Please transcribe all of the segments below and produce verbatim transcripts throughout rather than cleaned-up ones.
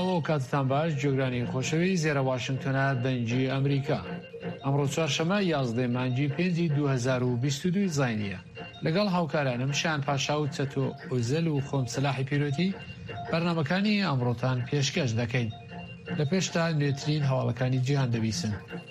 سڵاو و کاتتان باش جۆگرانی خۆشەوی زێرە واشنگتۆنە دەنگی ئەمریکا. ئەمڕۆ چوارشەمە یازدەی مانگی پێنجی دوو هەزار و بیست و دوو زاینیە. لەگەڵ هاوکارانم شان پاشا و چەتۆ ئۆزەل و خۆم سلاحی پیرۆتی بەرنامەکانی ئەمڕۆتان پێشکەش دەکەین. لە پێشتا نوێترین هەواڵەکانی جیهان دەبیسن.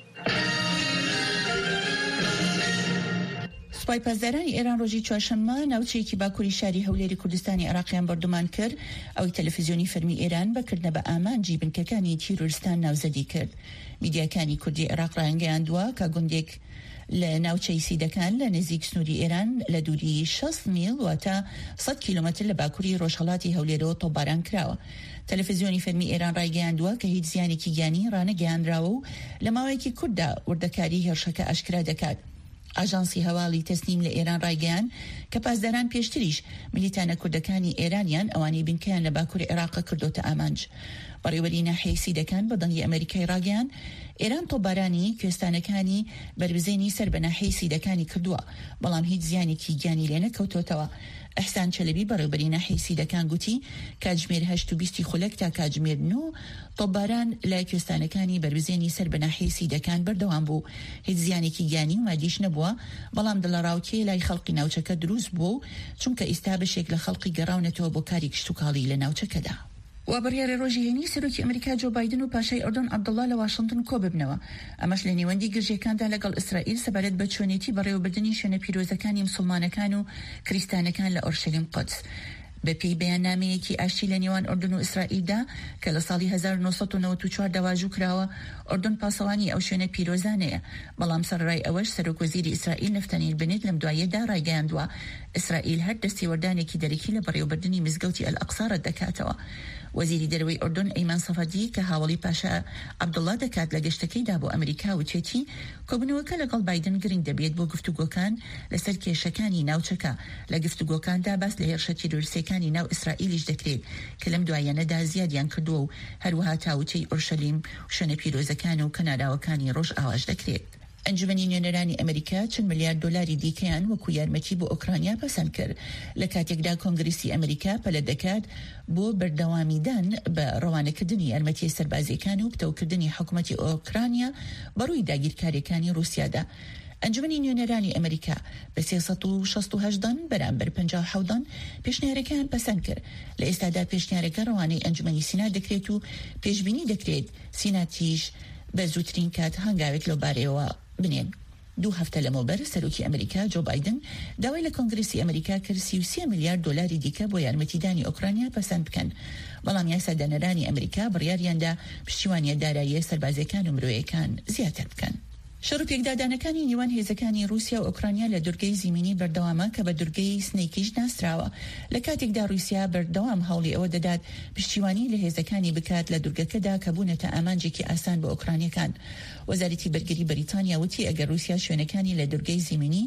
سوپای پاسدارانی ئێران ڕۆژی چوارشەممە ناوچەیەکی باکووری شاری هەولێری کوردستانی عێراقیان بەردەمان کرد، ئەوەی تەلەڤیزیۆنی فەرمی ئێران بەکردنە بە ئامانجی بنکەکانی تیرۆریستان ناوزەدی کرد. میدیاکانی کوردی عێراق ڕایانگەیاندووە کە گوندێک لە ناوچەی سیدەکان لە نزیک سنووری ئێران لە دووری شەست میل واتە سەد کیلۆمەتر لە باکووری ڕۆژهەڵاتی هەولێرەوە تۆپباران کراوە. تەلەڤیزیۆنی فەرمی ئێران ڕایگەیاندووە کە هیچ زیانێکی گیانی ڕانەگەیاندراوە و لە ماوەیەکی کووردا وردەکاری هێرشەکە ئاشکرا دەکات. ئاژانسی هەواڵی تەسنیم لە ئێران ڕایگەیان کە پاسداران پێشتریش ملیتانە کوردەکانی ئێرانیان ئەوانی بنکەیان لە باکووری عێراق کردوتە ئامانج. بەڕێوەبەری ناحیەی سیدەکان بە دەنگی ئەمریکای ڕاگەیان ئێران تۆپبارانی کوێستانەکانی بربزێنی سەر بە ناحیەی سیدەکانی کردووە، بەڵام هیچ زیانێکی گیانی لێ نەکەوتۆتەوە. ئەحسان چەلەبی بەڕێوەبەری ناحیەی سیدەکان گوتی کاتژمێر هەشت و بیستی خولەک تا کاتژمێر نۆ تۆپباران لە کوێستانەکانی بربزێنی سەر بە ناحیەی سیدەکان بەردەوام بوو. هیچ زیانێکی گیانی و مادیش نەبووە، بەڵام دڵەڕاوکێ لای خەڵقی ناوچەکە دروست بوو چونکە ئێستا بەشێک لە خەڵقی گەڕاونەتەوە بۆ کاری کشتوکاڵی لە ناوچەکەدا. و بڕیارە ڕۆژی هێنی سەرۆکی ئەمریکا جۆ بایدن و پاشای ئۆردن عەبدوڵڵا لە واشنگتن کۆ ببنەوە. ئەمەش لە نێوەندی گرژیەکاندا لەگەڵ ئیسرائیل سەبارەت بە چۆنێتی بەڕێوەبردننی شوێنە پیرۆزەکانی مسلمانەکان و کریستانەکان لە ئۆرشەلیم قودس. بەپێی بەیاننامەیەکی ئاشتی لە نێوان ئۆردن و ئیسرائیلدا کە لە ساڵی هەزار و نۆسەد و نەوەت و چوار داواژوو کراوە، ئۆردن پاسەوانی ئەو شوێنە پیرۆزانەیە، بەڵام سەرڕای ئەوەش سەرۆکوەزیری ئیسرائیل نەفتەنیل بنێت لەم دوایەدا ڕایگەیاندووە ئیسرائیل هەر دەستێوەردانێکی دەرەکی لە بەڕێوەبردننی مزگەوتی ئەل-ئەقسا ڕەت دەکاتەوە. وەزیری دەرەوەی ئۆردن ئەیمان سەفەدی کە هاوڵی پاشا عەبدوڵڵا دەکات لە گەشتەکەیدا بۆ ئەمریکا وچێتی کۆبنەوەکە لەگەڵ بایدن گرنگ دەبێت بۆ گفتوگۆکان لەسەر کێشەکانی ناوچەکە. لە گفتوگۆکاندا باس لە هێرشە تیرۆریستەکانی ناو ئیسرائیلیش دەکرێت کە لەم دوایەنەدا زیادیان کردووە و هەروەها تاوچەی ئۆرشەلیم شوێنە پیرۆزەکان و کەناراوەکانی ڕۆژ ئاواژ دەکرێت. ئەنجومەنی نوێنەرانی ئەمریکا چەند ملیار دۆلاری دیکەیان وەکو یارمەتی بۆ ئۆکرانیا پەسەند کرد لە کاتێکدا کۆنگرسی ئەمریکا پەلە دەکات بۆ بەردەوامیدان بە ڕەوانەکردنی یارمەتی سەربازیەکان و پتەوکردنی حکوومەتی ئۆکرانیا بەڕووی داگیرکاریەکانی رووسیادا. ئەنجومەنی نوێنەرانی ئەمریکا بە سێسەد و شەست و هەشت دان بەرامبەر پەنجا و حەوت دان پێشنیارەکان پەسەند کرد. لە ئێستادا پێشنیارەکە ڕەوانەی ئەنجومەنی سینا دەکرێت و پێشبینی دەکرێت سیناتیش بە زووترین کات هەنگاوێک لەو بارەیەوە بنێن. دوو هەفتە لەمەوبەر سەرۆکی ئەمریکا جۆ بایدن داوای لە کۆنگرسی ئەمریکا کرد سی و سێ میلیارد دۆلاری دیکە بۆ یارمەتیدانی ئۆکرانیا پەسەند بکەن، بەڵام یاسادانەرانی ئەمریکا بڕیاریاندا پشتیوانیە داراییە سەربازەکان و مرۆیەکان زیاتر بکەن. شەڕ پێکدادانەکانی نێوان هێزەکانی رووسیا و ئۆکرانیا لە دوورگەی زیمینی بەردەوامە کە بە دوورگەی سنەیکیش ناسراوە، لە کاتێکدا رووسیا بەردەوام هەوڵی ئەوە دەدات پشتیوانی لە هێزەکانی بکات لە دوورگەکەدا کە بوونەتە ئامانجێکی ئاسان بە ئۆکرانیەکان. وەزارەتی بەرگری بەریتانیا وتی ئەگەر رووسیا شوێنەکانی لە دوورگەی زیمینی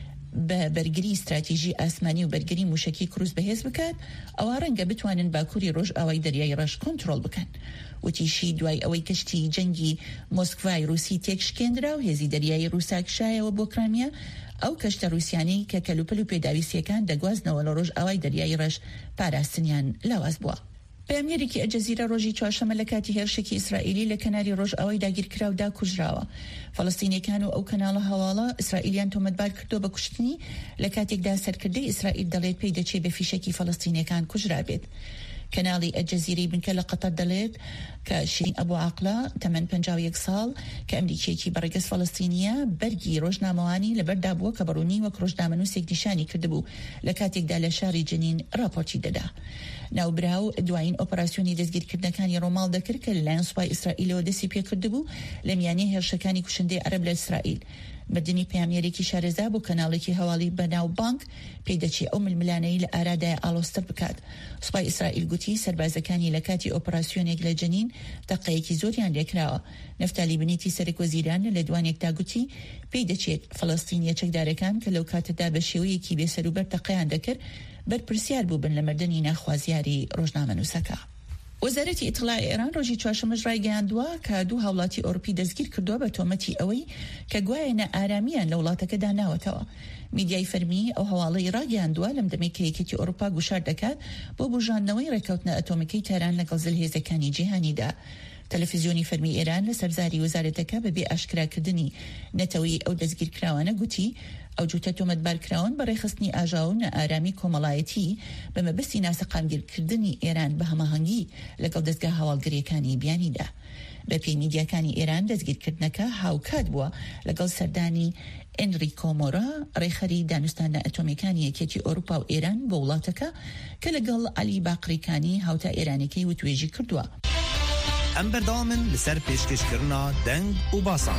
بە بەرگری استراتیژی ئاسمانی و بەرگری موشکی کروز بەهێز بکات، ئەوە ڕەنگە بتوانن باکووری ڕۆژ ئاوای دەریای ڕەش کۆنتڕۆڵ بکەن. وتیشی دوای ئەوەی کەشتی جەنگی مۆسکڤای رووسی تێکشکێنرا و هێزی دەریایی رووسا کشایەوە بۆ کرامیا، ئەو کەشتە رووسیانەی کە کەلوپەل و پێداویستیەکان دەگوازنەوە لە ڕۆژ ئاوای دەریای ڕەش پاراستنیان لاواز بووە. پەیامگەرێکی ئەلجەزیرە ڕۆژی چوارشەمە لە کاتی هێرشێکی ئیسرائیلی لە کەناری ڕۆژ ئاوای داگیرکراودا کوژراوە. فەڵەستینیەکان و ئەو کەناڵە هەواڵە ئیسرائیلیان تۆمەتبار کردو بە کوشتنی لە کاتێکدا سەرکردەی ئیسرائیل دەڵێت پێی دەچێت بە فیشەکی فەڵەستینیەکان کوژرابێت. کەناڵی ئەلجەزیرەی بنکە لە قەتەر دەڵێت کە شیرین ئەبو عاقلە تەمەن پەنجا و یەک ساڵ کە ئەمریکیەکی بەڕێگەز فەڵەستینیە بەرگی ڕۆژنامەوانی لەبەردا بووە کە بەڕوونی وەک ڕۆژنامەنووسێک نیشانی کردبوو لە کاتێکدا لە شاری جنین راپۆرتی دەدا. ناوبراو دوایین ئۆپەراسیۆنی دەستگیرکردنەکانی ڕۆماڵ دەکرد کە لەلایەن سوپای ئیسرائیلەوە دەستی پێکردبوو لە میانەی هێرشەکانی کوشندەی عەرەب لە ئیسرائیل. بەدنی پەیامگەرێکی شارەزا بۆ کەناڵێکی هەواڵی بەناو بانک پێی دەچێت ئەو ململانەی لە ئارادای ئالۆستر بکات. سوپای ئیسرائیل گوتی سەربازەکانی لە کاتی ئۆپەراسیۆنێک لە جنین تەقەیەکی زۆریان لێکراوە. نەفتالی بنیتی سەرۆکوەزیران لە دوانێکدا گوتی پێی دەچێت فەڵەستینیە چەکدارەکان کە لەو کاتەدا بە شێوەیەکی بێسەروبەر تەقەیان دەکرد بەرپرسیار بوو بن لە مردنی ناخوازیاری ڕۆژنامەنووسەکە. وەزارەتی ئیتڵاعی ئێران ڕۆژی چوارشەمەش ڕایگەیاندووە کە دوو هاوڵاتی ئەوروپی دەستگیر کردووە بە تۆمەتی ئەوەی کە گوایە نەئارامیان لە وڵاتەکەدا ناوەتەوە. میدیای فەرمی ئەو هەواڵەی ڕاگەیاندووە لەم دەمەی کە یەکێتی ئەوروپا گوشار دەکات بۆ بژاندنەوەی ڕێکەوتنە ئەتۆمیکەی تاران لەگەڵ زلهێزەکانی جیهانیدا. تەلەڤیزیۆنی فەرمی ئێران لە سەرزاری وەزارەتەکە بەبێ ئاشکراکردنی نەتەوەی ئەو دەستگیرکراوانە گوتی ئەو جوتە تۆمەتبارکراون بە ڕێخستنی ئاژاو و نەئارامی کۆمەڵایەتی بە مەبەستی ناسەقامگیرکردنی ئێران بە هەماهەنگی لەگەڵ دەستگا هەواڵگریەکانی بیانیدا. بە پێی میدیاکانی ئێران دەستگیرکردنەکە هاوکات بووە لەگەڵ سەردانی ئێنریکۆ مۆرا ڕێخەری دانوستانە ئەتۆمیکانی یەکێتی ئەوروپا و ئێران بە وڵاتەکە کە لەگەڵ عەلی باقریکانی هاوتا ئێرانەکەی وتوێژی کردووە. ئەم بەردەوامن لەسەر پێشکەشکردنا دەنگ و باسان.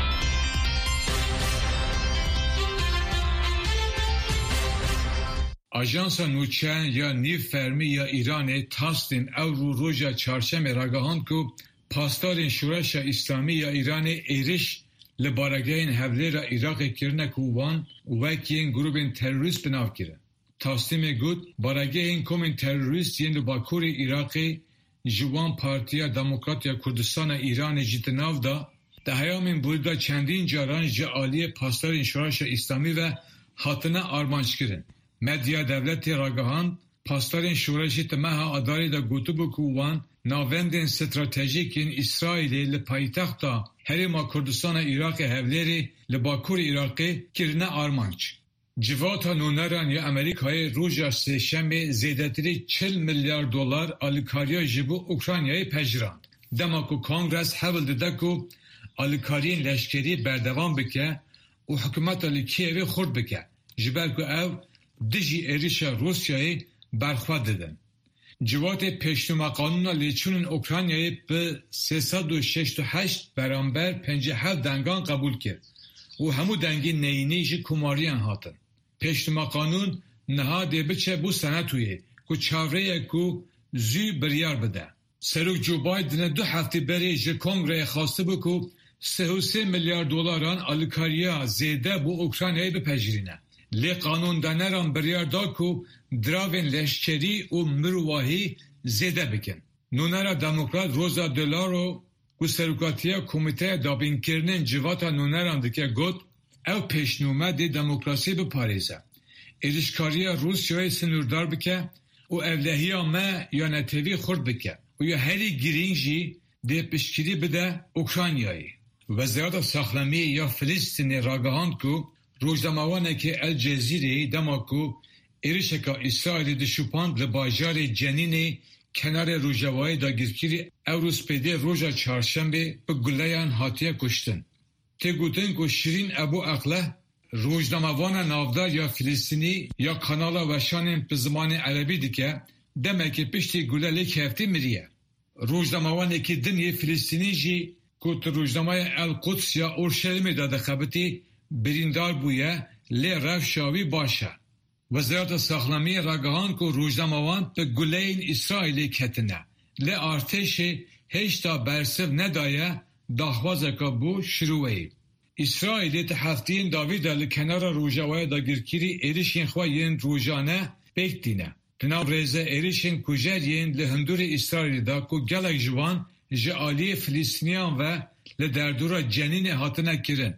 Ajansa nûçeyên ya nîv fermî ya Îranê tastên ew rû roja çarşemê ragihand ku pastarên Şûreşa İslamî ya Îranê êriş li baregehên hevlêra Iraqê kirine ku wan wekiyên grûpên terorîst bi nav kirin. Taslimê got baregehên komên terorîst yên li Bakurê Iraqê ji wan Partiya Demokratiya Kurdistana Îranê jî di nav da di heyamên Bûrda çendîn caran ji aliyê pastarên Şûreşa İslamî ve hatine armançkirin. Medya devletê ragihand pastarên Şûreşî ti meha Adarê de gotibû ku wan navendên stratejîkên İsraîlê li paytexta Herêma Kurdistana Iraqê Hevlêrê li Bakurê Iraqê kirine armanç. Civata nûneran ya Amerîkayê roja sêşemê zêdetirî çil milyar dolar alîkariya ji bo Ukraynayê pejirand. Dema ku Kongres hevil dide ku alîkariyên leşkerî berdevam bike û hikûmeta li Kiyevê xurt bike ji ber ku ew dijî êrişa Rusyayê berxwe didin. Civatê pêşnûma qanûna lêçûnên Ukraynayê bi sê sed û şeşt û heşt beramber pêncî hev dengan qebûl kir û hemû dengên neyînî ji komariyan hatin. Pêşnûma qanûn niha dê biçe bû senetûyê ku çavreyek ku zû biryar bide. Serok Joe Bidenê du heftê berê ji Kongreyê xwastibû ku sê û sê milyar dolaran alîkariya zêde bo Ukraynayê bipejirîne. Lê qanûndaneran biryar da ku diravên leşkerî û mirovahî zêde bikin. Nûnera Demokrat Rosa DeLauro ku serokatiya Komîteya Dabînkirinên Civata Nûneran dike got ew pêşnûme dê demokrasî biparêze. Êrişkariya Rusyayê sinûrdar bike û evlehiya me ya netewî xurt bike û ya herî girîng jî dê piştgirî bide Ukraynayê. Wezareta Saxlemiyê ya Filîstînê ragihand ku rojnamawanekî El Cezîreyê dema ku êrişeka İsraîlê dişupand li bajarê Cenînê kenarê Rojavayê dagirkirî Ewrospêdê roja çarşembê bi guleyan hatiye kuştin. Tê gotin ku Şirîn Ebu Akleh rojnamavana navdar ya Filîstînî ya kanala weşanên bi zimanê Erebî dike demekî piştî gulelê keftî miriye. Rojnamawanekî dinê Filîstînî jî ku ti rojnamaya El Quds ya Orşelimê de dixebitî birîndar bûye lê rewşa wî baş e. Wezareta Saxlemiyê ragihand ku rojnamawan bi guleyên İsraîlê ketine. Lê artêşê hêşta bersiv nedaye daxwazeka bû şirûeyê. İsraîlê ti hefteyên davî de li kenara Rojavayê dagirkirî êrişên xwe yên rojane pêk dîne. Di nav rêze êrişên kujeriyên li hindûrê İsraîlê da ku gelek ji wan ji aliyê Filîstîniyan ve li derdora Cenînê hatine kirin.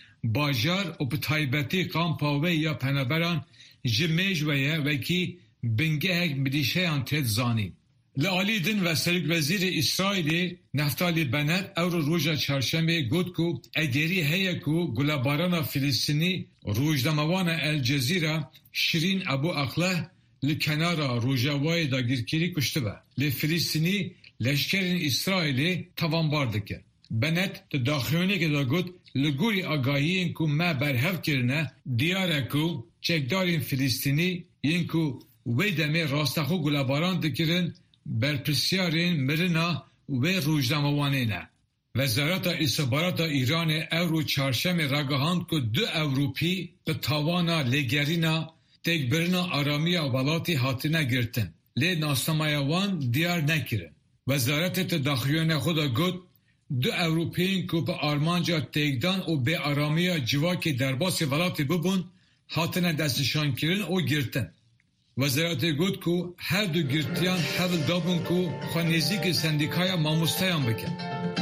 Bajar û bi taybetî kampa wê ya peneberan ji mêjveye wekî bingehek mirîşeyan tê zanîn. Li alî din ve Serokvezîrê İsraîlê Naftali Bennett ew roja çarşembê got ku egerî heye ku gulebarana Filîstînî rojnamawana El Cezîra Şirîn Ebu Akleh li kenara Rojavayê dagirkirî kuştibe. Lê Filîstînî leşkerên İsraîlê tavanbar dike. Bennett di daxiyonekê de got li gorî agahiyên ku me berhev kirine diyar e ku çekdarên Filîstînî yên ku wê demê rastexwe gulebaran dikirin berpirsyarên mirina wê rojnamawanê ne. Wezareta İstihbarata Îranê ew rû çarşemê ragihand ku du Ewropî bi tawana lêgerîna têkbirina aramiya welatê hatine girtin. Lê nasnamaya wan diyar nekirin. Wezaretê ti daxiyonê xwe de got du Ewropîyên ku bi armanca têkdan û bêaramiya civakê derbasê welatê bibûn hatine destnîşankirin û girtin. وزارت گوت کو هر دو گرتیان حول دابون کو خوانیزی که سندیکای ماموستایان بکن.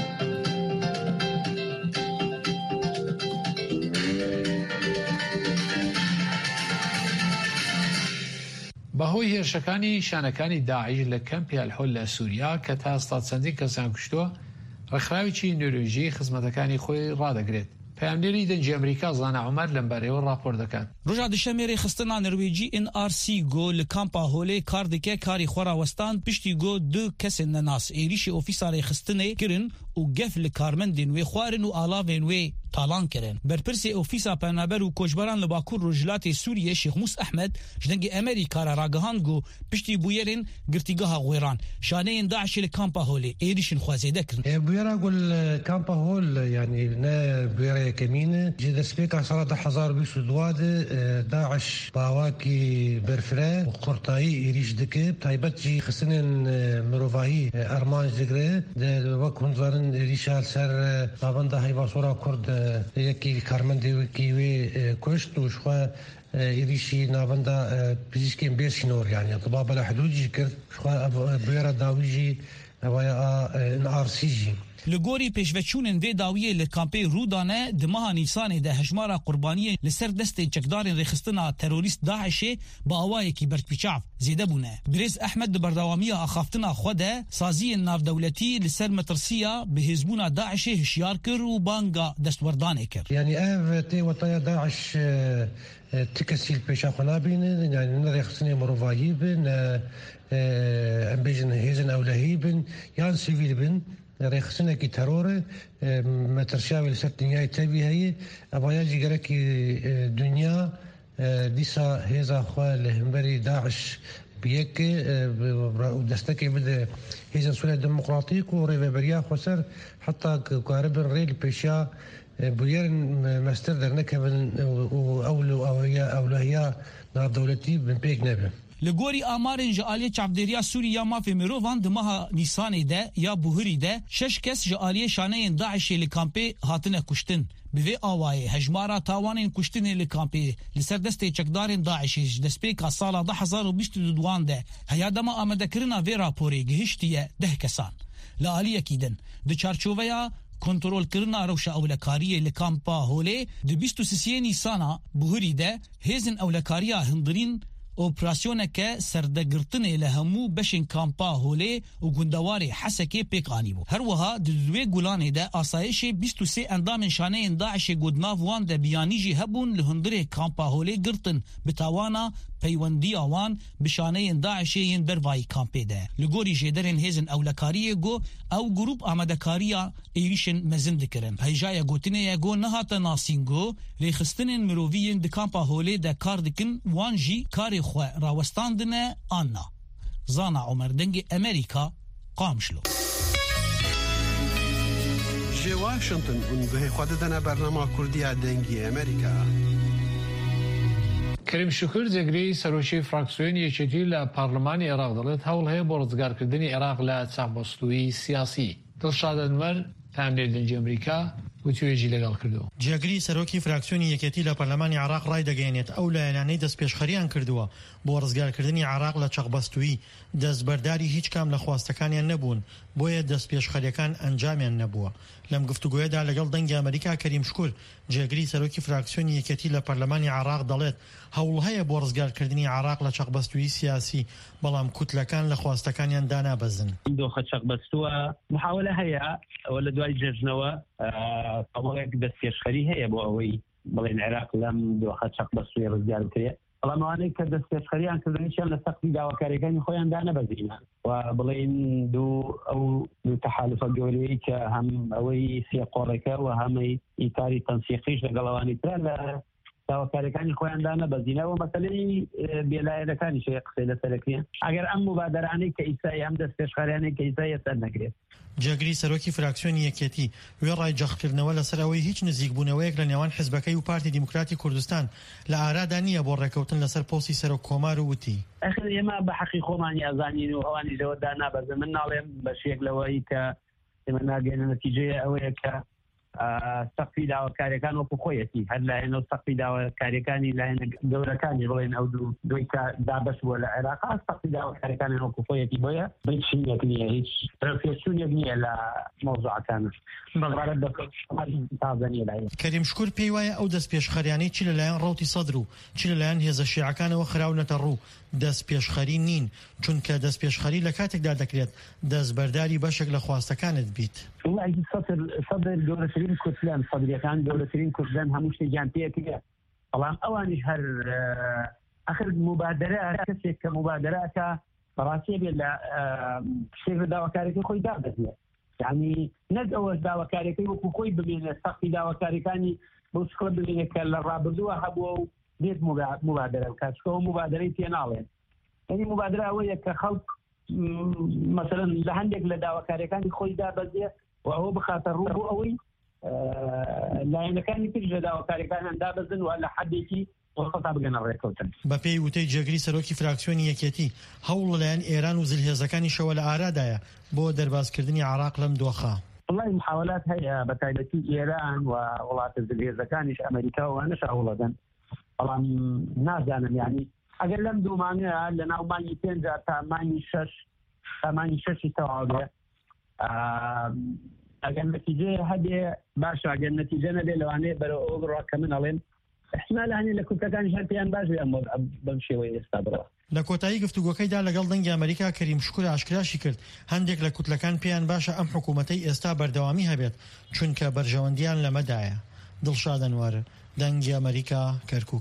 بەهۆی هێرشەکانی شانەکانی داعش لە کەمپی ئەلحۆل لە سووریا کە تا سەد چەندین کەسیان کوشتووە، ڕێکخراوێکی نۆروێژی خزمەتەکانی خۆی ڕادەگرێت. پەیامنێری دەنگی ئەمریکا زانا عومەر لەم بارەیەوە راپۆر دەکات. ڕۆژا دوشەمێ ڕێخستنا نروێجی ئێن ئار سی گۆ لە کامپا هۆلێ کار دکە کاری خۆراوەستان پشتی گۆ دو کەسێن نەناس عێریشی ئۆفیسا ڕێخستنê kirin û gef li karmendên wê xwarin û alavên wê talan kirin. Berpirsê Ofîsa Penaber û Koçberan li Bakur Rojhilatê Sûriyê Şêx Mûs Ehmed ji dengê Amerîka re ragihand got piştî bûyerên girtîgeha Wêran şaneyên Daişê li Kampa Holê êrişên xwezêde kirin. Bûyera gul Kampa Hol yani ne bûyera yekemîn ji destpêka sala de hezar bîst û dua de Daeş bawakî berfire û qurtayî êriş dike taybet jî xistinên mirovahî ermanc digire de wek hûn zarin êrişa ser navenda heyvasora Kurd yekî karmendê wekî wê kuşt û ji xwe êrişî navenda pizîşkên Bêrşînor yani Tiba Bela Hidûd jî kir ji xwe bûyera dawî jî evaya in arsî jî. Li gorî pêşveçûnên vê dawiyê li kampê Rûdanê di meha Nîsanê de hejmara qurbaniyên li ser destê çekdarên rêxistina terorîst Daişê bi awayekî berpîçav zêde bûne. Birêz Ehmed di berdewamiya axaftina xwe de saziyên navdewletî li ser metirsiya bi hêzbûna Daişê hişyar kir û banga destwerdanê kir. Yani ev tê wetaya Daeş tikesîl pêşa xwe nabînin yani ne rêxistinê mirovahî bin ne em bêjin hêzin ewlehî bin yan sivîl bin rêxistinekî terorê metirşavê li ser dinyayê tevî heye evaya jî gerekî dünya dîsa hêza xwe li hemberî Daeş biyeke û destekê bide hêzên Sûriya Demokratîk û rêveberiya xwe ser heta karibin rê li pêşiya bûyerên mester dernekevin û ewlehiya navdewletî bin pêk nebe. Li gorî amarên ji aliyê çavdêriya Sûriya mafê mirovan di meha Nîsanê de ya Buhirî de şeş kes ji aliyê şaneyên Daişê li kampê hatine kuştin. Bi vê awayê hejmara tawanên kuştinê li kampê li ser destê çekdarên Daişê ji destpêka sala de hezar û bîst û duan de heya dema amedekirina vê raporê gihiştiye deh kesan. Li aliyekî din di çarçoveya kontrolkirina rewşa ewlekariyê li Kampa Holê di bîst û sêsiyê Nîsana Buhirî de hêzin ewlekariya hindirîn operasyoneke serdegirtinê li hemû beşên Kampa Holê û gundewarê Hesekê pêk anîbû. Her wiha di wê gulanê de asayişê bîst û sê endamên şaneyên Daişê godnav wan de biyanî jî hebûn li hundirê Kampa Holê girtin bi tawana peywendiya wan bi şaneyên Daişê yên bervayî kampê de. Li gorî jêderên hêzin ewlekariyê got ew grûp amedekariya êrişên mezin dikirin. Heyjaya gotinê got nehate nasîn got rêxistinên miroviyên di Kampa Holê de kar dikin wan jî karê xwe rawestandine anna. Zana Umer dengê Amerîka Qamşlo. Ji Washington û guhê xwe didine bernama Kurdiya dengî Amerîka. Kerim Şükür Zegri Serokê fraksiyona Yekîtî li Parlemanê Iraq dilit hewl heye bo rizgarkirdinê Iraq li çavbestûyî siyasî. Dilşad Enver peyamnêrê dengê Amerîka وتوێژی لەگەڵ کردو. جێگری سەرۆکی فراکسیۆنی یەکێتی لە پەرلەمانی عێراق ڕای دەگەێنێت ئەو لایەنانەی دەستپێشخەریان کردووە بۆ ڕزگارکردنی عێراق لە چەقبەستووی دەستبەرداری هیچ کام لە خواستەکانیان نەبوون بۆیە دەستپێشخەریەکان ئەنجامیان نەبووە. لەم گفتوگوۆیەدا لەگەڵ دەنگی ئەمریکا کەریم شکور جێگری سەرۆکی فراکسیۆنی یەکێتی لە پەرلەمانی عێراق دەڵێت هەوڵ هەیە بۆ ڕزگارکردنی عێراق لە چەقبەستووی سیاسی بەڵام کوتلەکان لە خواستەکانیان دانابەزن. دۆخە چەقبەستووە محاولە هەیە ئەوە لە دوای جێژنەوە ئەوەیەک دەستپێشخەری هەیە بۆ ئەوەی بڵێن عێراق لەم دۆخە چەقبەستووی ڕزگار بکرێت. بەڵام ئەوانەی کە دەستپێشخەریان کردنیشیان لە سەقفی داواکاریەکانی خۆیان دانەبەزینە و بڵێن دوو ئەو دوو تەحالوفە گەورەیەی کە هەم ئەوەی سێ قۆڕێکە و هەمەی ئیتاری تەنسیقیش لەگەڵەوانی ترە لە داواکاریەکانی خۆیان دانەبەزینەوە مەسەلەی بێلایەنەکانی شەیە قسەی لەسەرەکەیە ئەگەر ئەم مبادرانەی کە ئیسای ئەم دەستپێشخەریانەی کە ئیسای سەر نەگرێت. جێگری سەرۆکی فراکسیۆنی یەکێتی وێ ڕای جەختکردنەوە لەسەر ئەوەی هیچ نزیکبوونەوەیەک لە نێوان حیزبەکەی و پارتی دیموکراتی کوردستان لە ئارادا نییە بۆ ڕێکەوتن لەسەر پۆستی سەرۆک کۆمار و وتی ئەخر ئێمە بە حەقی خۆمانی ئازانین و ئەوانی لەوەدا نابەزن. من ناڵێم بەشێک لەوەی کە ئێمە ناگەێنە نەتیجەیە ئەوەیە کە سەقفی داواکاریەکان وەکو خۆیەتی هەر لایەنەوە سەقفی داواکاریەکانی لایەنە گەورەکانی بڵێن ئەو دوو دوی دابەش بووە لە عێراق سەقفی داواکاریەکانی وەکو خۆیەتی بۆیە بچینێک نییە هیچ پێشچوونێک نییە لە مۆزوعەکانە بەڵارەت تازەنیە لایەن کەریم شکور پێی وایە ئەو دەست پێشخەریانەی چی لەلایەن ڕەوتی سەدر و چی لەلایەن هێزە شیعەکانەوە خراونەتە ڕوو دەست پێشخەری نین چونکە دەست پێشخەری لە کاتێکدا دەکرێت دەستبەرداری بەشێک لە خواستەکانت بیت سەدر گەورەترین کورسلان سەدرەکان گەورەترین کورسلان هەموو شتێکیان پێکرێت بەڵام ئەوانیش هەر ئەخر مبادرە کەسێک کە مبادرەکە بەڕاستی بێت لە شێر داواکاریەکەی خۆی دابەزێت یعنی نەک ئەوە داواکاریەکەی وەکو خۆی ببینێت سەقفی داواکاریەکانی بۆ شکڵ ببینێت کە لە ڕابردووە هەبووە و دێت مبادرە بکات چکەوە مبادرەی پێ ناڵێن یعنی مبادرە ئەوەیە کە خەڵک مثلا لە هەندێک لە داواکاریەکانی خۆی دابەزێت و ئەوە بخاتە ڕوو بۆ ئەوەی لایەنەکانی تر لە داواکاریەکان دابەزن و لە حەدێکی وەخەڵتا بگەنە ڕێکەوتن بە پێی وتەی جێگری سەرۆکی فراکسیۆنی یەکێتی هەوڵ لەلایەن ئێران و زلهێزەکانی شەوە لە ئارادایە بۆ دەربازکردنی عێراق لەم دۆخە والله محاولات هەیە بە تایبەتی ئێران و وڵاتە زلهێزەکانیش ئەمریکا وانەش هەوڵەدەن بەڵام نازانم یعنی ئەگەر لەم دوو مانگەیە لە ناو مانگی پێنج تا مانگی شەش تا مانگی شەشی تەواو بێ ئەگەر نەتیجە هەبێ باشە ئەگەر نەتیجە نەبێ لەوانەیە بەرەو ئەو بڕوا کە من ئەڵێن احتمال هەنێ لە کورتەکانی هەر پێیان باش بێ ئەمە بەم شێوەیە ئێستا بڕەوە لە کۆتایی گفتوگۆکەیدا لەگەڵ دەنگی ئەمریکا کەریم شکور ئاشکراشی کرد هەندێک لە کوتلەکان پێیان باشە ئەم حکوومەتەی ئێستا بەردەوامی هەبێت چونکە بەرژەوەندیان لەمەدایە دڵشاد ئەنوەر دەنگی ئەمریکا کەرکووک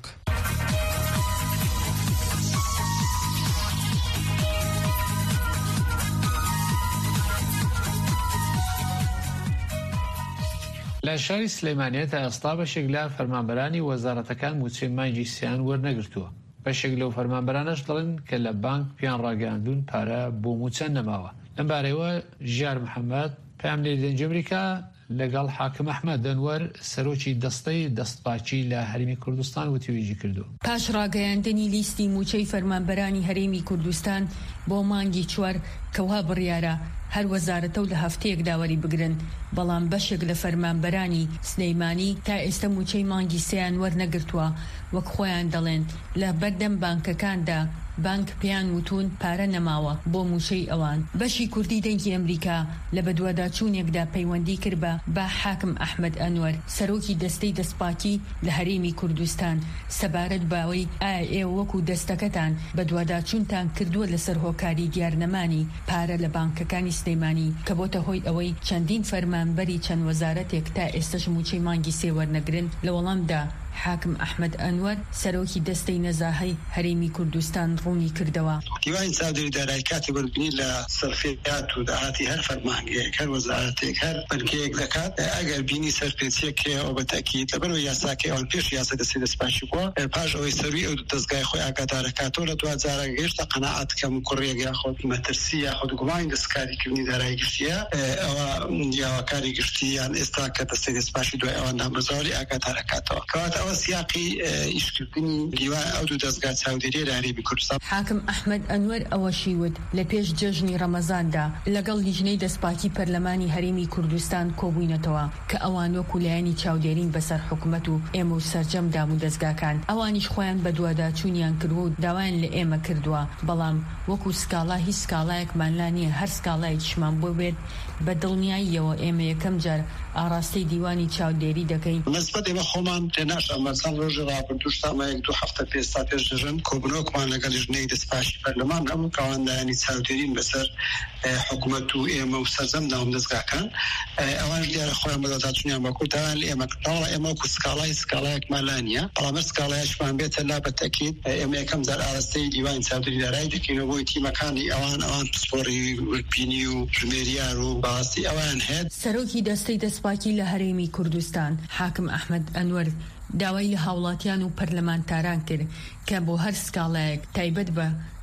لە شاری سلەیمانیە تا ئێستا بەشێک لە فەرمانبەرانی وەزارەتەکان موچەی مانگی سیان وەرنەگرتووە بەشێک لەو فەرمانبەرانەش دەڵێن کە لە بانک پیان ڕاگەاندون پارە بۆ موچەن نەماوە لەم بارەیەوە ژیار محەممەد پام لێ دەنگی ئەمریکا لەگەڵ حاکم ئەحمەد ئەنوەر سەرۆکی دەستەی دەستپاچی لە هەرێمی کوردستان وتیویژی کردو پاش ڕاگەیاندنی لیستی موچەی فەرمانبەرانی هەرێمی کوردستان بۆ مانگی چوار کەوا بڕیارە هەر وەزارەتە و لە هەفتەیەک داوەری بگرن بەڵام بەشێک لە فەرمانبەرانی سلەیمانی تا ئێستا موچەی مانگی سێیان وەرنەگرتووە وەک خۆیان دەڵێن لە بەردەم بانکەکاندا بانک پێیان وتون پارە نەماوە بۆ موچەی ئەوان بەشی کوردی دەنگی ئەمریکا لە بەدواداچوونێکدا پەیوەندی کرد بە با حاکم ئەحمەد ئەنوەر سەرۆکی دەستەی دەستپاکی لە هەرێمی کوردستان سەبارەت باوەی ئایا ئێوە وەکو دەستەکەتان بەدواداچوونتان کردووە لەسەر هۆکاری دیارنەمانی پارە لە بانکەکانی سلەیمانی کە بۆتە هۆی ئەوەی چەندین فەرمانبەری چەند وەزارەتێک تا ئێستاش موچەی مانگی سێ وەرنەگرن لە وەڵامدا حاکم ئەحمەد ئەنوەر سەرۆکی دەستەی نەزاهەی هەرێمی کوردستان ڕوونی کردەوە دیوانی چاودێری دارایی کاتی وەربگرین لە سەرفێکات و داهاتی هەر فەرمانگەیەک هەر وەزارەتێک هەر بنکەیەک دەکات ئەگەر بینی سەرپێچیەک ئەو بەتەکید لەبەرەوەی یاساکەی ئەوان پێش یاسا دەستی دەستپاشی بووە پاش ئەوەی سەروی ئەو دەستگای خۆی ئاگادارەکاتەوە لە دوا جارە گەیشتە قەناعەت کەم کوڕێک یاخۆت مەترسی یاخۆت گومانی دەستکاریکردنی دارایی گشتیە ئەوە یاواکاری گشتیان ئێستا کە دەستی دەستپاشی دوای ئەوان دامەزاری ئاگادارەکاتەوە کەواتە ئەوە سیاقی ئیشکردنی دیوان ئەو دوو دەستگا چاودێری لە هەرێمی کوردستان حاکم ئەحمەد ئەنوەر ئەوەشی وت لە پێش جەژنی ڕەمەزاندا لەگەڵ لیژنەی دەستپاکی پەرلەمانی هەرێمی کوردستان کۆبووینەتەوە کە ئەوان وەکو لایەنی چاودێرین بەسەر حکوومەت و ئێمە و سەرجەم دام و دەستگاکان ئەوانیش خۆیان بە دوواداچوونیان کردووە و داوایان لە ئێمە کردووە بەڵام وەکو سکاڵا هیچ سکاڵایەکمانلا نییە هەر سکاڵایەکیشمان بۆ بێت بە دڵنیاییەوە ئێمە یەکەم جار ئاراستەی دیوانی چاودێری دەکەین نسبەت ئێمە خۆمان تێناش ئەمەسان ڕۆژی ڕابردوو تامایەک دوو هەفتە پێستا پێش دەژن کۆبنەوەکمان لەگەڵ لیژنەی دەستپاشی پەرلەمان هەموو کاوەندایانی چاودێرین بەسەر حکوومەت و ئێمە و سەرجەم داوام دەستگاکان ئەوانش دیارە خۆیان بەدەداچوونیان بە کوردان لە ئێمە کردەوە ئێمە وەکو سکاڵای سکاڵایەکمانلا نییە بەڵام سکاڵایەکمان بێتە لا بەتەکید ئێمە یەکەم جار ئاراستەی دیوانی چاودێری دارایی دەکەینەوە بۆی تیمەکانی ئەوان ئەوان پسپۆڕی وەرپینی و ژمێریار و باستی ئەوان هەیە سەرۆکی دەستەی دەستپاکی لە هەرێمی کوردستان حاکم ئەحمەد ئەنوەر داوای لە هاوڵاتیان و پەرلەمانتاران کرد کە بۆ هەر سکاڵایەک تایبەت بە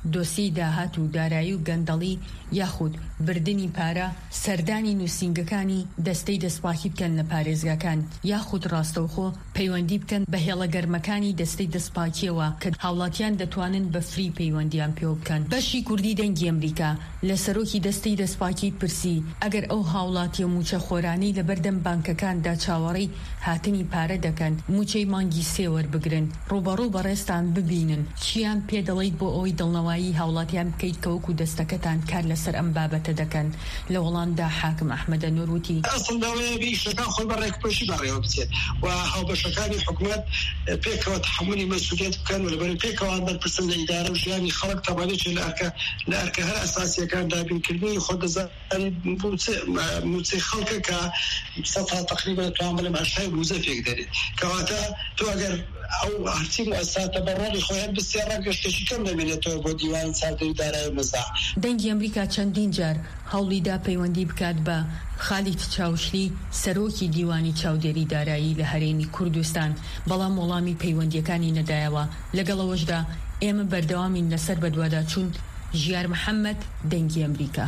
دۆسی داهات و دارایی و گەندەڵی یاخود بردننی پارە سەردانی نووسنگەکانی دەستەی دەستپاکی بکەن لە پارێزگاکان یاخود ڕاستەوخۆ پەیوەندی بکەن بە هێڵە گەرمەکانی دەستەی دەستپاکیەوە کە هاوڵاتیان دەتوانن بە فری پەیوەندیان پێ بکەن. بەشی کوردی دەنگی ئەمریکا لە سەرۆکی دەستەی دەستپاکی پرسی ئەگەر ئەو هاوڵاتی و موچە خۆرانی لە بەردەم بانکەکاندا چاوەڕی هاتنی پارە دەکەن موچەی مانگی سێ وەربگرن ڕوبەڕوو بەڕێستان ببینن چیان پێ دەڵێیت بۆ ئەوی دڵنەوایی هاوڵاتیان بکەیت کە وەکو دەستەکەتان کار لەسەر ئەم بابەتە دەکەن. لە وەڵامدا حاکم ئەحمەدە نووروتی ئەسڵ داوایە ئیشەکان خۆی بە ڕێکپێشی بەڕێوە بچێت و هاوبەشەکانی حکوومەت پێکەوە تحملی مەسئولیت بکەن و لەبەر پێکەوە بەرپرسن لە ئیدارە و ژیانی خەڵک تەمانێکی لە ئەرکە لە ئەرکە هەر ئەساسیەکان دابینکردنی خۆ دەزانین موچەی خەڵکە کە سەدا تقریبا توان بڵێم هەشتای بوزە پێک دەرێت کەواتە تۆ ئەگەر ئەو هەرچی مؤسساتە بەڕۆڵی خۆیان بسیار ڕەنگەشتێکی کەم دەمێنێتەوە بۆ دیوان چاودێری دارایی مەزاح. دەنگی ئەمریکا چەندین جار هەوڵیدا پەیوەندی بکات بە خالیت چاوشلی سەرۆکی دیوانی چاودێری دارایی لە هەرێمی کوردستان بەڵام وەڵامی پەیوەندیەکانی نەدایەوە. لەگەڵەوەشدا ئێمە بەردەوامین لەسەر بەدووادا چوون. ژیار محەممەد دەنگی ئەمریکا.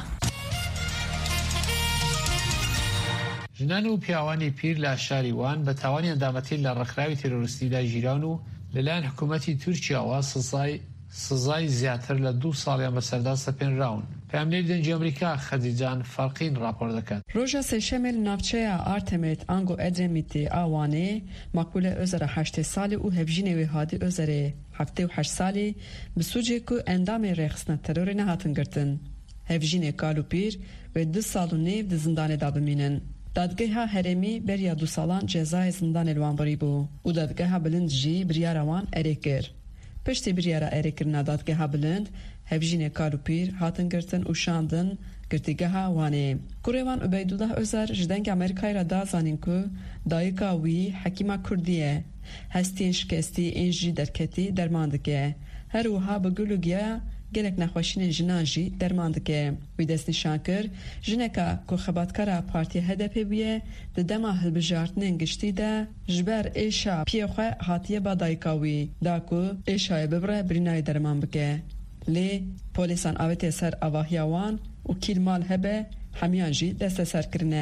ژنان و پیاوانی پیر لە شاریوان بە تاوانی ئەندامەتی لە ڕێکخراوی تێرۆریستیدا ژیران و لەلایەن حکوومەتی تورکیاوە سزای سزای زیاتر لە دوو ساڵیان بەسەردا سەپێنراون. پامنێری دەنگی ئەمریکا خەدیجان فەرقین راپۆر دەکات. ڕۆژە سێشەمێ لە ناوچەیە ئارتەمێت ئانگۆ ئەدرێمیتی ئاوانێ ماکولە ئۆزەرە هەشتێ ساڵی و هەڤژینێوێ هادی ئۆزەرێ هەفتێ و هەشت ساڵی بسوجێک و ئەندامێ ڕێخستنە تەرۆرێ نەهاتن گرتن. هەڤژینێ کال و پیر وێ دو ساڵ و نێو دە زندانێدا بمینن. دادگەها هەرێمی بەریا دو ساڵان جێزای زندانێ لوانبڕی بوو و دادگەها بلند ژی بریارەوان ئەرێ کرد. پشتی بریارە ئەرێکردنا دادگەها بلند هەڤژینێ کال و پیر هاتن گرتن و شاندن گرتیگەها وانێ. کوڕێوان عوبەیدوڵڵاه ئۆزەر ji dengê Amerîkayê re dazanîn ku dayika wî hekîma Kurdî ye hestiyên şikestî ên jî derketî derman dike. Her wiha bi gul û giya gelek nexweşînên jinan jî derman dike. Wî destnîşan kir jineka ku xebatkara Partiya H D P bûye di dema hilbijartinên giştî de ji ber êşa piyê xwe hatiye ba dayika wî da ku êşayê bibire birînayê derman bike. Lê polîsan avêtê ser avahiya wan û kîlmal hebe hemiyan jî desteserkirine.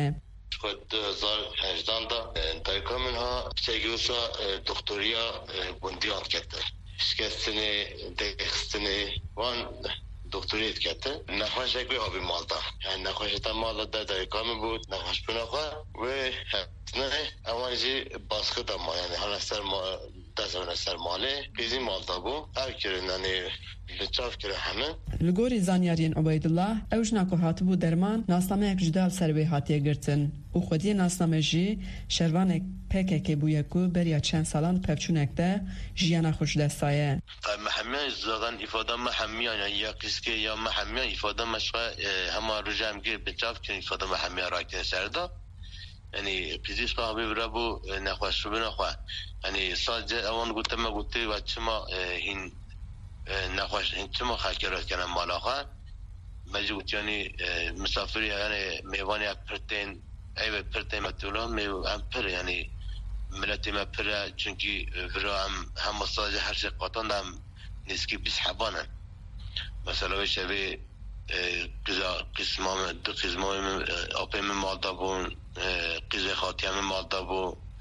دو هزار و هجده دا دایکا منها سیگوسا دکتوریا بندیان کته شکستنی دخستنی وان دکتوریت کته نخواش اگوی آبی مالدا یعنی نخواشتا مالدا دا دایکا می بود نخواش بناخوا و نه اوانجی باسکو دا ما یعنی هر سر ما دزون سر ماله بیزی مالدا بو هر کرن یعنی لچاف کرن همه لگوری زانیارین عبیدالله اوجنا که هاتبو درمان ناسنامه یک جدال سروی هاتیه گرتن و خودی ناسنامه جی شروانک پکه که بویه که بریا چند سالان پفچونک ده جیانا خوش دستایه محمیان زدن افاده محمیان یا قسکه یا محمیان افاده مشغه همه رجام گیر بچاف کرن افاده محمیان را کنه سرده یعنی پیزیش با حبیب را بو نخواش رو بنخواه یعنی ساجه اوان گوته ما گوته و چما این نخواش این چما خاکرات کنم مالا خواه مجبوط یعنی مسافری یعنی میوانی پرتین ایوه پرتین مطولا میو هم پر یعنی ملتی ما پر چونکی فرا هم هم ساجه هر شی قطان هم نسکی بیس حبانن مثلا شبه قسمام دو قسمام آپیم مالدا بون قیزه خاتیم مالدا بو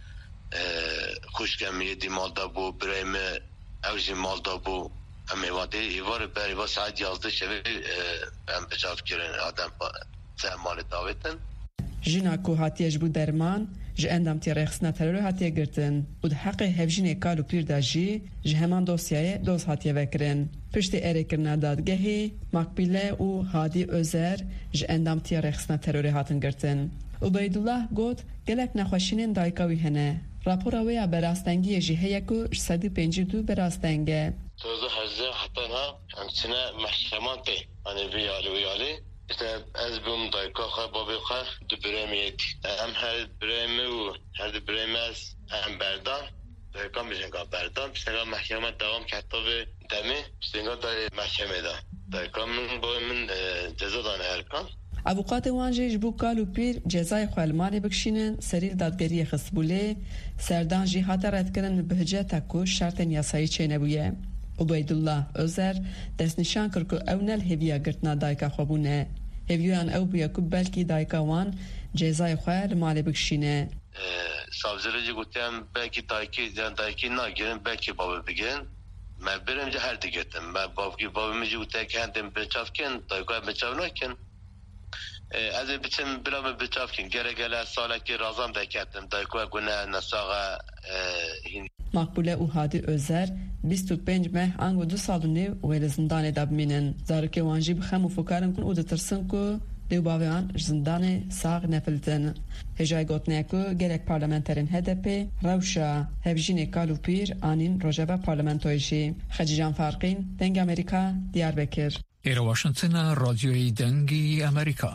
خوشکمی دی مالدا بو برایم اوجی مالدا بو امی واده ایوار بری و ساعت یازده شوی هم بچاف کرن آدم سه مال داویتن جینا کو هاتیه جبو درمان جه اندام تی رخصنا ترور هاتیه گرتن و ده حق هفجین کالو پیر دا جی جه همان دوسیای دوز هاتیه وکرن پشت اره کرنا دادگهی مقبیله و هادی اوزر جه اندام تی رخصنا ترور هاتن گرتن عبیدالله گوت گلک نخوشینن دایکاوی هنه راپورا ویا براستنگی جه هیکو صد و پنجاه و دو براستنگه توزو هزه حتی ها همچنه محکمان تی آنه ویالی ویالی işte az bum dayka kha babi kha du bremiyet am her bremi u her de bremes am berdan dayka mijin ka berdan işte mahkeme devam katta ve demi işte da mahkeme da dayka min bu min cezadan erkan avukatê wan jê ji bo kal û pîr cezayê xwe li malê bikişînin serî dadgeriyê xistbûlê serdan jî hate redkirin li bihiceta ku şertên yasayî çênebûye. عبیدالله ئۆزەر دەستنیشان کرد و ئەو نەل هێویە گرتنا دایکا خۆ بوونە هێویان ئەو بووە کو بەلکی دایکاوان جێزای خۆ لە مالێ بکشینە savcılıcı guttem belki dayki yani dayki nagirin belki baba bigin ben birimce her digetim ben babki babamıcı gutte kendim beçafken dayka beçavnaken az biçim bilame beçafken gere gele salaki razam da kendim dayka gune nasaga Makbule û Hadi Özer بیست و پنج مeh ango du sal û nêv wê li zindanê de bimînin. Zarokê wan jî bi xem û fokarin kun û ditirsin ku dêwbavêyan ji zindanê sağ nefilitin. Hêjayê gotiye ku gelek parlamenterên H D P rewşa hevjînê kal û pîr anîn rojeva parlamentoyê jî. Xecican Farqîn, Deng Amerîka, Diyarbekir. Êra Washington radyoyê dengî Amerîka.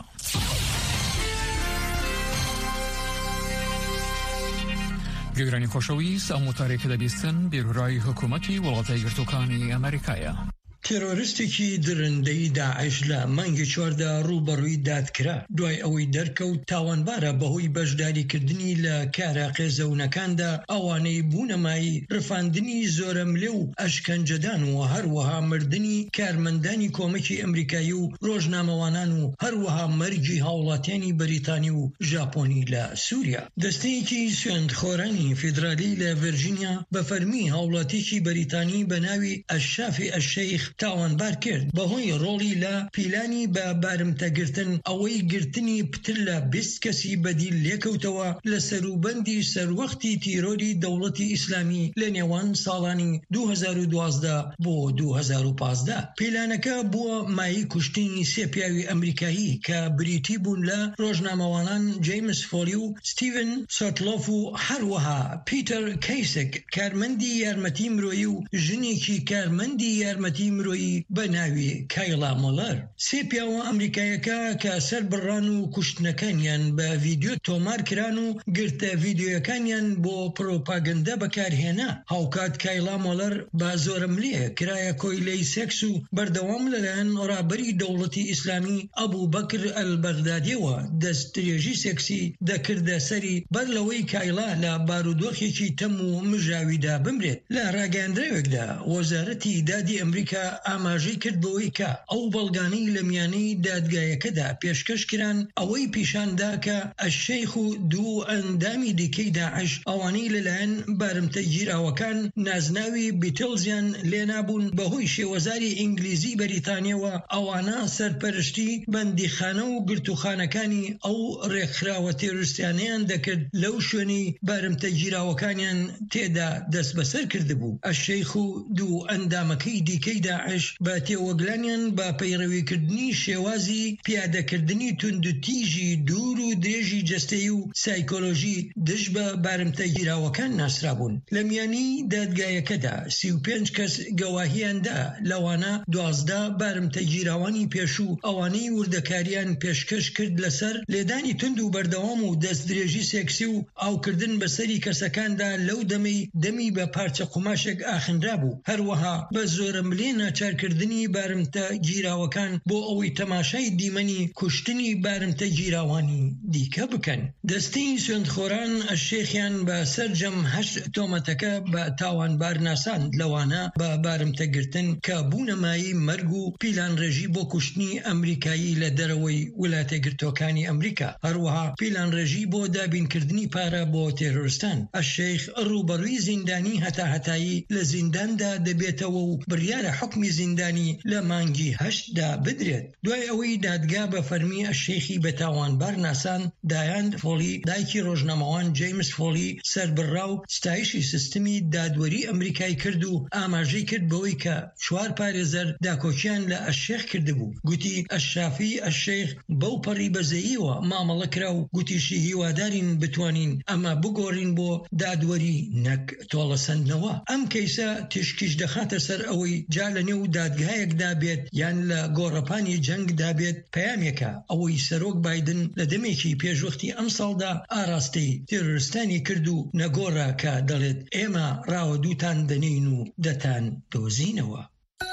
گوێگرانی خۆشەویست ئەم وتارێکە دەبیستن بێروڕای حکوومەتی وڵاتای گرتووەکانی ئەمریکایە. تێرۆریستێکی درندەی داعش لە مانگی چواردا ڕوبەڕووی دادکرا دوای ئەوەی دەرکەوت تاوانبارە بەهۆی بەشداریکردنی لە کارە قێزەونەکاندا ئەوانەی بوونەمایی ڕفاندنی زۆرە ملێ و ئەشکەنجەدان و هەروەها مردنی کارمەندانی کۆمەکی ئەمریکایی و ڕۆژنامەوانان و هەروەها مەرجی هاوڵاتیانی بەریتانی و ژاپۆنی لە سووریا. دەستەیەکی سوێندخۆرانی فیدرالی لە ڤێرجینیا بە فەرمی هاوڵاتیەکی بەریتانی بە ناوی ئەشافی ئەشەیخ تاوانبار کرد بەهۆی ڕۆڵی لە پیلانی بە بارمتەگرتن ئەوەی گرتنی پتر لە بیست کەسی بەدیل لێکەوتەوە لە سەروبەندی سەروەختی تیرۆری دەوڵەتی ئیسلامی لە نێوان ساڵانی دوو هەزار و دوازدە بۆ دوو هەزار و پانزدە. پیلانەکە بووە مای کوشتنی سێ پیاوی ئەمریکایی کە بریتی بوون لە ڕۆژنامەوانان جیمس فۆلی و ستیڤن سۆتلۆف و هەروەها پیتەر کەیسک کارمەندی یارمەتی مرۆیی و ژنێکی کارمەندی یارمەتی مرۆیی بە ناوی کایلا مۆلەر. سێ پیاوە ئەمریکایەکە کە سەر بڕان و کوشتنەکانیان بە ڤیدیۆ تۆمار کران و گرتە ڤیدیۆیەکانیان بۆ پرۆپاگەندە بەکارهێنا. هاوکات کایلا مۆلەر بە زۆرەملێ کرایە کۆیلەی سێکس و بەردەوام لەلایەن ڕابەری دەوڵەتی ئیسلامی ئەبوو بەکر ئەلبەغدادیەوە دەستدرێژی سێکسی دەکردە سەری بەر لەوەی کایلا لە بارودۆخێکی تەم و مژاویدا بمرێت. لە ڕاگەاندراوێکدا وەزارەتی دادی ئەمریکا ئاماژەی کرد بەوەی کە ئەو بەڵگانەی لە میانەی دادگایەکەدا پێشکەش کران ئەوەی پیشاندا کە ئەشەیخ و دوو ئەندامی دیکەی داعش ئەوانەی لەلایەن بارمتە گیراوەکان نازناوی بیتڵزیان لێنابوون بەهۆی شێوەزاری ئینگلیزی بەریتانیەوە ئەوانە سەرپەرشتی بەندیخانە و گرتوخانەکانی ئەو ڕێکخراوە تێروریستیانەیان دەکرد لەو شوێنەی بارمتە گیراوەکانیان تێدا دەست بەسەر کردبوو. ئەشەیخ و دوو ئەندامەکەی دیکەی داعش بە تێوەگلانیان بە پەیڕەویکردنی شێوازی پیادەکردنی توندوتیژی دوور و درێژی جەستەیی و سایکۆلۆژی دژ بە بارمتە گیراوەکان ناسرابوون. لە میانی دادگایەکەدا سی و پێنج کەس گەواهیاندا لەوانە دوازدە بارمتە گیراوانی پێشوو ئەوانەی وردەکاریان پێشکەش کرد لەسەر لێدانی تند و بەردەوام و دەستدرێژی سێکسی و ئاوکردن بەسەری کەسەکاندا لەو دەمەی دەمی بە پارچە قوماشێک ئاخنرا بوو. هەروەها بە زۆرەملێ ناچارکردنی بارمتە گیراوەکان بۆ ئەوەی تەماشای دیمەنی کوشتنی بارمتە گیراوانی دیکە بکەن. دەستەی سوێندخۆران ئەشێخیان بە سەرجەم هەشت تۆمەتەکە بە تاوانبار ناساند لەوانە بە بارمتەگرتن کە بوونەمایی مەرگ و پیلانڕێژی بۆ کوشتنی ئەمریکایی لە دەرەوەی وڵاتە گرتوەکانی ئەمریکا. هەروەها پیلانڕێژی بۆ دابینکردنی پارە بۆ تێرۆریستان. ئەشێخ ڕوبەڕووی زیندانی هەتا هەتایی لە زینداندا دەبێتەوە و بڕیارە حکمی زیندانی لە مانگی هەشتدا بدرێت. دوای ئەوەی دادگا بە فەرمی ئەشێخی بە تاوانبار ناسان دایان فۆلی دایکی ڕۆژنامەوان جیمس فۆلی سەربڕا و ستایشی سیستمی دادوەری ئەمریکای کرد و ئاماژەی کرد بەوەی کە چوار پارێزەر داکۆکیان لە ئەشێخ کردبوو. گوتی ئەشافی ئەشێخ بەو پەڕی بەزەییەوە مامەڵە کرا و گوتیشی هیوادارین بتوانین ئەمە بگۆڕین بۆ دادوەری نەک تۆڵەسەندنەوە. ئەم کەیسە تشکیش دەخاتە سەر ئەوەی جا لە نێو دادگایەکدا بێت یان لە گۆڕەپانی جەنگدا بێت پەیامێکە ئەوەی سەرۆک بایدن لە دەمێکی پێشوەختی ئەم ساڵدا ئاراستەی تێرۆریستانی کرد و نەگۆڕە کە دەڵێت ئێمە ڕاوە دووتان دەنین و دەتان دۆزینەوە.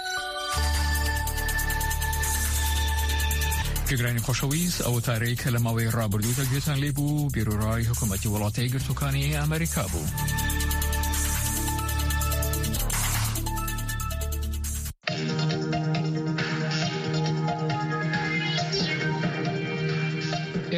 گوێگرانی خۆشەویست ئەو تارەی کە لە ماوەی ڕابردوو دەگوێتان لێ بوو بیرۆڕای حکوومەتی وڵاتای گرتووەکانی ئەمریکا بوو.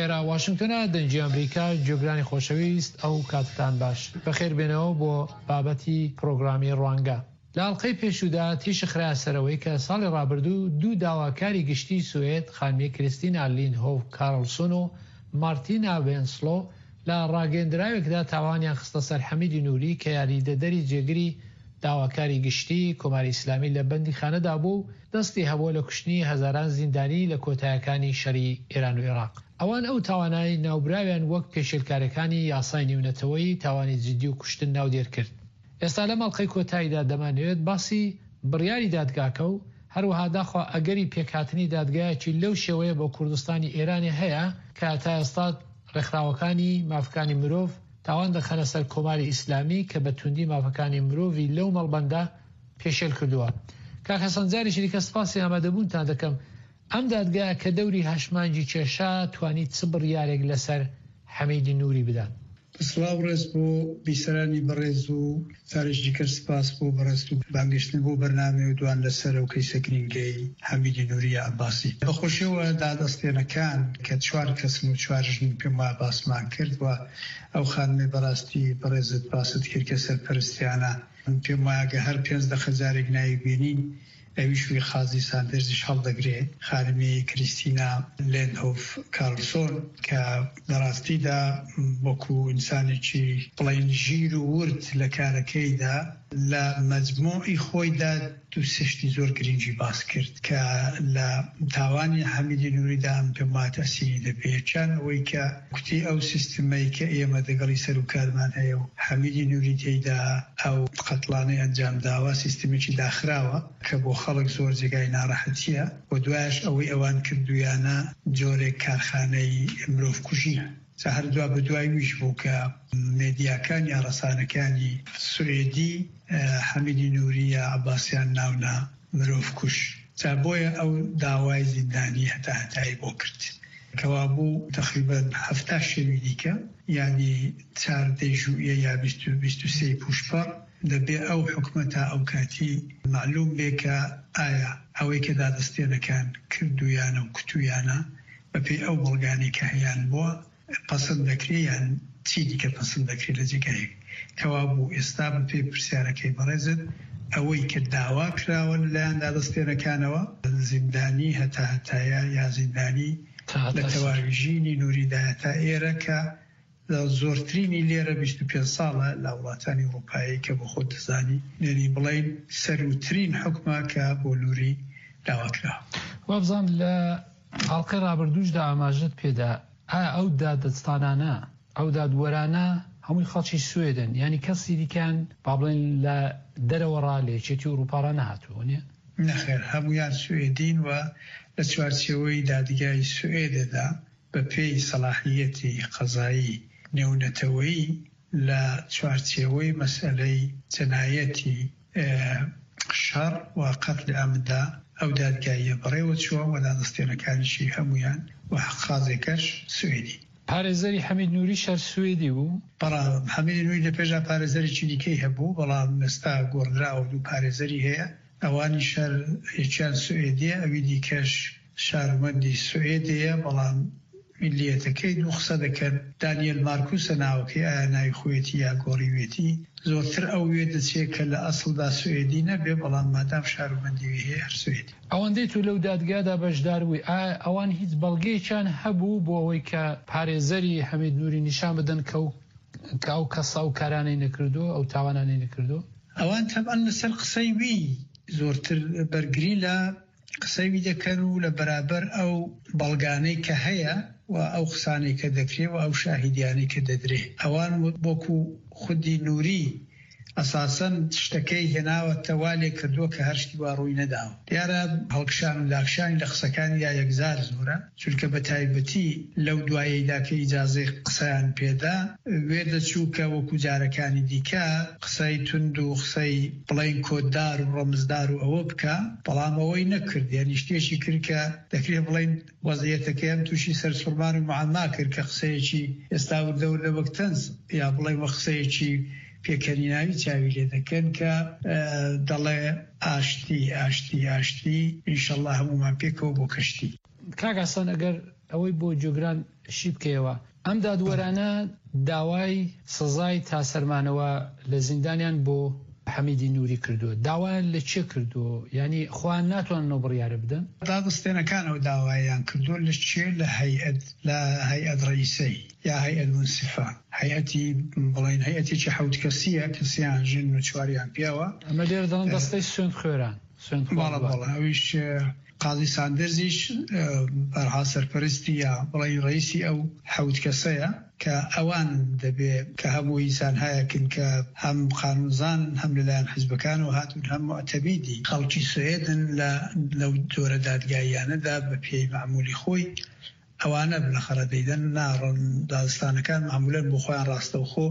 لێرە واشنگتنە دەنجی ئەمریکا جێگرانی خۆشەویست ئەو کاتتان باش بەخێر بێنەوە بۆ بابەتی پرۆگرامی ڕوانگە. لە ئەڵقەی پێشودا تیشە خرا سەرەوەی کە ساڵی ڕابردوو دوو داواکاری گشتی سوێد خانمی کریستینا لینهۆف کارلسۆن و مارتینا وێنسلۆ لە ڕاگەندراوێکدا تاوانیان خستە سەر حەمیدی نووری کە یاریدەدەری جێگری داواکاری گشتی کۆماری ئیسلامی لە بەندی خانەدا بوو دەستی هەبوو لە کوشتنی هەزاران زیندانی لە کۆتایەکانی شەری ئێران و عێراق. ئەوان ئەو تاوانای ناوبراویان وەک پێشێلکارەکانی یاسای نێونەتەوەی تاوانی جدی و کوشتن ناو دێر کرد. ئێستا لە مەڵقەی کۆتاییدا دەمانەوێت باسی بڕیاری دادگاکە و هەروەها داخوا ئەگەری پێکهاتنی دادگایەکی لەو شێوەیە بۆ کوردستانی ئێرانی هەیە کە تا ئێستا ڕێکخراوەکانی مافەکانی مرۆڤ تاوان دەخەنە سەر کۆماری ئیسلامی کە بە توندی مافەکانی مرۆڤی لەو مەڵبەندە پێشێل کردووە. کاک حەسەن جارێکی دیکە سپاسی ئامادەبوونتان دەکەم. ئەم دادگایە کە دەوری هەشمانجی کێشا توانیت چ بڕیارێک لەسەر حەمیدی نووری بدات؟ سڵاو ڕێز بۆ بیسەرانی بەڕێز و تاریشی کرد سپاس بۆ بەڕێست و بانگشتن بۆ بەرنامە و دوان لەسەر ئەو کەیسە گرنگەی حەمیدی نووری عەباسی. بەخۆشیەوە دادەستێنەکان کە چوار کەسن و چوار ژنین پێم وا باسمان کرد و ئەو خانمێ بەڕاستی بەڕێزت باست کرد کە سەرپەرستیانە پێم وایە هەر پێنج دەقە جارێک ناوی بینین ئەویشوی خازی ساندێرزیش هەڵدەگرێ خانمی کریستینا لێنهۆف کارلسۆن کە بەڕاستیدا وەکو ئینسانێکی بڵین ژیر و ورد لە کارەکەیدا لە مەجموعی خۆیدا دوو سشتی زۆر گرنگی باس کرد کە لە تاوانی حەمیدی نووریدا ئەم پێم وایە تەسیری دەبێت چەند ئەوەی کە کوتی ئەو سیستمەی کە ئێمە دەگەڵی سەر و کارمان هەیە و حەمیدی نووری تێیدا ئەو قەتڵانەی ئەنجام داوە سیستمێکی داخراوە کە بۆ خەڵک زۆر جێگای ناڕەحەتیە و دوایش ئەوەی ئەوان کردویانە جۆرێک کارخانەی مرۆڤ کوژیە. هەر دوا بە دوای ویش بوو کە مێدیاکان یا ڕەسانەکانی سوێدی حەمیدی نووری عەباسیان ناونە مرۆڤ کوش. جا بۆیە ئەو داوای زیندانی هەتا هەتایی بۆ کرد کەوا بوو تقریباً هەفتا شەوی دیکە یعنی چاردەی ژوئیە یا بیست و سێی پوشپەڕ دەبێ ئەو حکومەتە ئەو کاتی معلوم بێ کە ئایا ئەوەی کە دادەستێنەکان کردویانە و کتویانە بەپێی ئەو بەڵگانی کە هەیان بووە پەسەند دەکرێ یان چی دیکە پەسەند دەکرێت لە جێگایەک کەوا بوو ئێستا بەپێی پرسیارەکەی بەڕێزت ئەوەی کە داوا کراوە لەلایەن دادەستێنەکانەوە زیندانی هەتا هەتایە یا زیندانی لە تەواویژینی نووریدایە تا ئێرە کە زۆرترینی لێرە بیست و پێنج ساڵە لە وڵاتانی ئەوروپایی کە بە خۆت دەزانی نێنی بڵین سەروترین حکومە کە بۆ نووری داواکراوە. وابزان لە ئاڵقەی ڕابردووشدا ئاماژت پێدا ئایا ئەو دادستانانە ئەو دادوەرانە هەمووی خەڵکی سوێدن یعنی کەسی دیکەن با بڵێن لە دەرەوەڕا لە یەکێتی ئەوروپا نەهاتووە نیە؟ نەخێر هەمویان سوێدین و لە چوارچێوەی دادگای سوێدەدا بە پێی سەلاحیەتی قەزایی نێونەتەوەی لە چوارچێوەی مەسئلەی جەنایەتی شەڕ و قەتڵی ئامدا ئەو دادگاییە بەڕێوە چووە و دادەستێنەکانیشی هەمویان و حەقازێکەش سوێدی. پارێزەری حەمید نووری شەر سوێدی بوو؟ بەڵام حەمیدی نووری لە پێشا پارێزەرێکی دیکەی هەبوو بەڵام ئێستا گۆڕدراوە دوو پارێزەری هەیە ئەوانی شەر هیچیان سوێدیە ئەوی دیکەش شارمەندی سوێدەیە بەڵام میلیەتەکەی دوو قسە دەکەن دانیێل مارکوسە ناوەکەی ئایا ناوی خۆیەتی یا گۆڕیوێتی زۆرتر ئەو وێ دەچێت کە لە ئەسڵدا سوێدی نەبێ بەڵام مادام شارمەندیوی هەیە هەر سوێدی. ئەوەندەی تو لەو دادگادا بەشدار بووی ئایا ئەوان هیچ بەڵگەیەکیان هەبوو بۆ ئەوەی کە پارێزەری حەمید نووری نیشان بدەن کە ئەو کەسا و کارانەی نەکردو ئەو تاوانانەی نەکردو؟ ئەوان تەبعەن لەسەر قسەی وی زۆرتر بەرگری لە قسەی وی دەکەن و لە بەرابەر ئەو بەڵگانەی کە هەیە و ئەو قسانەی کە دەکرێت و ئەو شاهیدیانەی کە دەدرێت ئەوان بۆکو خودی نووری ئەساسەن شتەکەی هێناوە تەوالێک کردووە کە هەرشتی وا ڕووی نەداوە. دیارە هەڵکشان و داکشانی لە قسەکانیدا یەکزار زۆرە چونکە بە تایبەتی لەو دوایەیدا کە ئیجازەی قسەیان پێدا وێ دەچوو کە وەکو جارەکانی دیکە قسەی تند و قسەی بڵین کۆددار و ڕەمزدار و ئەوە بکە بەڵام ئەوەی نەکرد یعنی شتێکی کرد کە دەکرێت بڵین وەزعیەتەکەیان تووشی سەرسوڕمان و معما کرد کە قسەیەکی ئێستا وردەور لە وەک تەنز یا بڵین وە قسەیەکی پێکەنیناوی چاوی لێ دەکەن کە دەڵێ ئاشتی ئاشتی ئاشتی ئینشەڵڵا هەمومان پێکەوە بۆ کەشتی. کاگاسان ئەگەر ئەوەی بۆ جۆگران شی بکەیەوە ئەم دادوەرانە داوای سزای تاسەرمانەوە لە زیندانیان بۆ حەمیدی نووری کردووە. داوایان لە چێ کردووە؟ ینی خۆیان ناتوانن بڕیارە بدەن؟ دادستێنەکانەوە داوایان کردووە لە چێ لە هەیئەت لە هەیئەت ڕئیسەی یا هەیئەت منسیفە هەیئەتی بڵین هەیئەتێکی حەوت کەسیە کەسیان ژن و چواریان پیاوە. ئەمە لێرە دەڵێن دەستەی سوێند خوێران بەڵە بەڵە ئەویش قاضی ساندرزیش بەرها سەرپەرستی یا بڵین ڕئیسی ئەو حەوت کەسەیە کە ئەوان دەبێ کە هەموو ئینسان هەیەکن کە هەم قانونزان هەم لەلایەن حیزبەکان و هاتون هەم معتەمیدی خەڵکی سوێدن لەو جۆرە دادگایانەدا بە پێی معمولی خۆی ئەوانە بنەخەرە دەیدەن ناڕۆن دادستانەکان معمولەن بۆ خۆیان ڕاستەوخۆ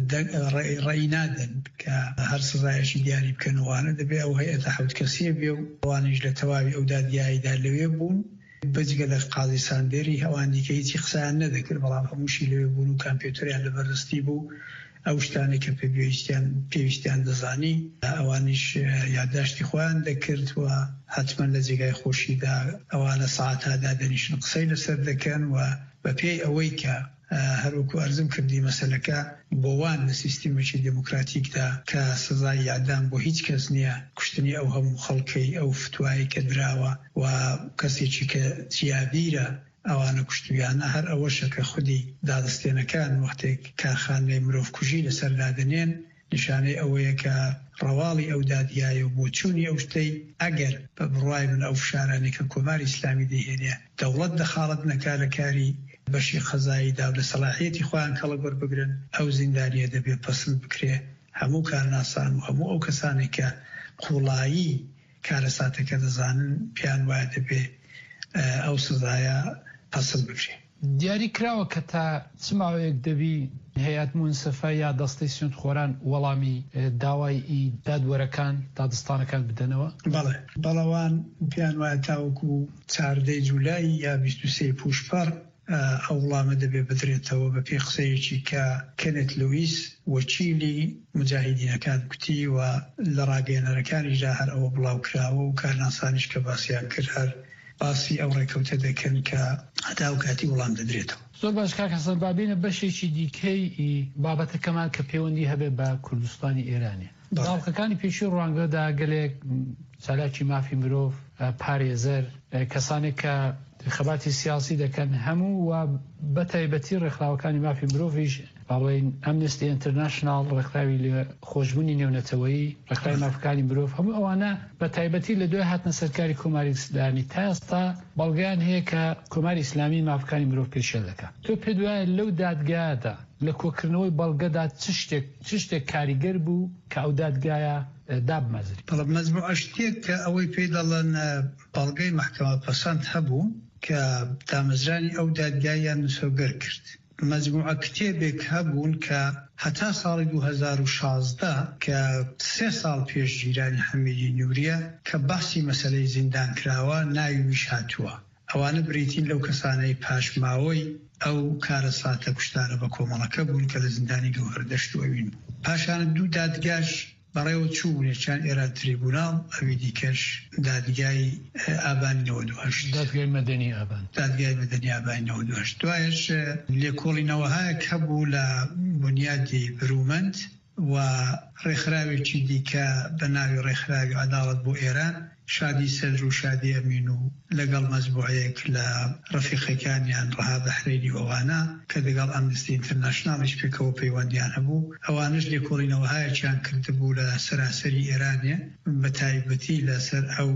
ڕێی نادەن کە هەر سزایەکی دیاری بکەنەوانە دەبێ ئەو هەیئەتە حەوت کەسیە بێ و ئەوانیش لە تەواوی ئەو دادگاییدا لەوێ بوون بەجگە لە قاضی ساندێری هەوان دیکە هیچی قسەیان نەدەکرد بەڵام هەمووشی لەوێ بوون و کامپیۆتەریان لەبەردەستی بوو ئەو شتانێک کە پێویستیان پێویستیان دەزانی ئەوانیش یادداشتی خۆیان دەکرد و حتما لە جێگای خۆشیدا ئەوانە ساعتا دادەنیشن قسەی لەسەر دەکەن و بە پێی ئەوەی کە هەروکو ئەرزم کردی مەسەلەکە بۆوان لە سیستیمێکی دموکراتیکدا کە سزای یاددان بۆ هیچ کەس نییە کوشتنی ئەو هەموو خەڵکەی ئەو فتوایی کە دراوە و کەسێکی کە جیابیرە ئەوانە کوشتویانە هەر ئەوەشە کە خودی دادستێنەکان وەختێک کارخانەی مرۆڤ کوژی لەسەر دادنێن نیشانەی ئەوەیە کە ڕەواڵی ئەو دادیایە و بۆ چوونی ئەو شتەی ئەگەر بە بڕوای من ئەو فشارانێک کە کۆماری ئیسلامی دەهێنێ دەوڵەت دەخاڵەت نەکا لە کاری بەشی خەزاییدا و لە سەلاحیەتی خۆیان کەڵک وەربگرن ئەو زیندانیە دەبێ پەسند بکرێ هەموو کارناسان و هەموو ئەو کەسانێک کە قوڵایی کارە ساتەکە دەزانن پیان وایە دەبێ ئەو سزایە پەسند بکرێ. دیاری کراوە کە تا چماوەیەک دەبی هەیەت منسفە یا دەستەی سوێندخۆران وەڵامی داوای دادوەرەکان دادستانەکان بدەنەوە؟ بەڵێ بەڵەوان پیان وایە تاوەکو چاردەی جولای یا بیست و سێ پوشپەر ئەو وڵامە دەبێ بدرێتەوە بە پێی قسەیەکی کە کەنێت لویس وەکیلی مجاهیدینەکان کوتی و لە ڕاگەیەنەرەکانیشدا هەر ئەوە بڵاو کراوە و کارناسانیش کە باسییان کرد هەر باسی ئەو ڕێکەوتە دەکەن کە هەتا و کاتی وەڵام دەدرێتەوە. زۆر باش کاک حەسەن بابینە بەشێکی دیکەی بابەتەکەمان کە پەیوەندی هەبێ بە کوردستانی ئێرانێ. داڵقەکانی پێشی ڕوانگەدا گەلێک چالاکی مافی مرۆڤ پارێزەر کەسانێک کە خەباتی سیاسی دەکەن هەموو و بە تایبەتی ڕێکخراوەکانی مافی مرۆڤیش باڵێن ئەمنستی ئینتەرناشناڵ ڕێکخراوی لە خۆشببوونی نێونەتەوەیی ڕێکخراوی مافەکانی مرۆڤ هەموو ئەوانە بە تایبەتی لە دوای هاتنە سەرکاری کۆماری ئیسلامی تا ئێستا بەڵگەیان هەیە کە کۆماری ئیسلامی مافەکانی مرۆڤ پێشێل دەکات. تۆ پێ دوایە لەو دادگایەدا لە کۆکردنەوەی بەڵگەدا چ شتێک چ شتێک کاریگەر بوو کە ئەو دادگایە دابمەزری؟ بەڵێ مەزموع شتێک کە ئەوەی پێی دەڵێن بەڵگەی مەحکەمە پەسەند هەبوو کە دامەزرانی ئەو دادگایان نووسەوگەر کرد. مەجموعە کتێبێک هەبوون کە هەتا ساڵی دوو هەزار و شازدە کە سێ ساڵ پێش گیرانی حەمیدی نووریە کە باسی مەسەلەی زیندان کراوە ناویش هاتووە. ئەوانە بریتین لەو کەسانەی پاشماوەی ئەو کارە ساتە کوشتارە بە کۆمەڵەکە بوون کە لە زیندانی گەوهەر دەشتوەوین بوو. پاشان دوو دادگاش بەڕێوە چوو یەکیان ئێران تریبوناڵ ئەوی دیکەش دادگای ئابانی نەوە دو هەشت دادگای مەدەنی ئابان دادگای مەدەنی ئابانی نەوە دو هەشت دوایش لێکۆڵینەوەهایەک هەبوو لە بنیادی برومەند و ڕێکخراوێکی دیکە بە ناوی ڕێکخراوی عەداڵەت بۆ ئێران شادی سەدر و شادی ئەمین و لەگەڵ مەزبوعەیەک لە ڕەفیقەکانیان ڕەها بەحرێنی ئەوانە کە لەگەڵ ئەمنستی ئینتەرناشناڵیش پێکەوە پەیوەندیان هەبوو ئەوانش لێکۆڵینەوەهایەکیان کردبوو لە سەراسەری ئێرانێ بە تایبەتی لەسەر ئەو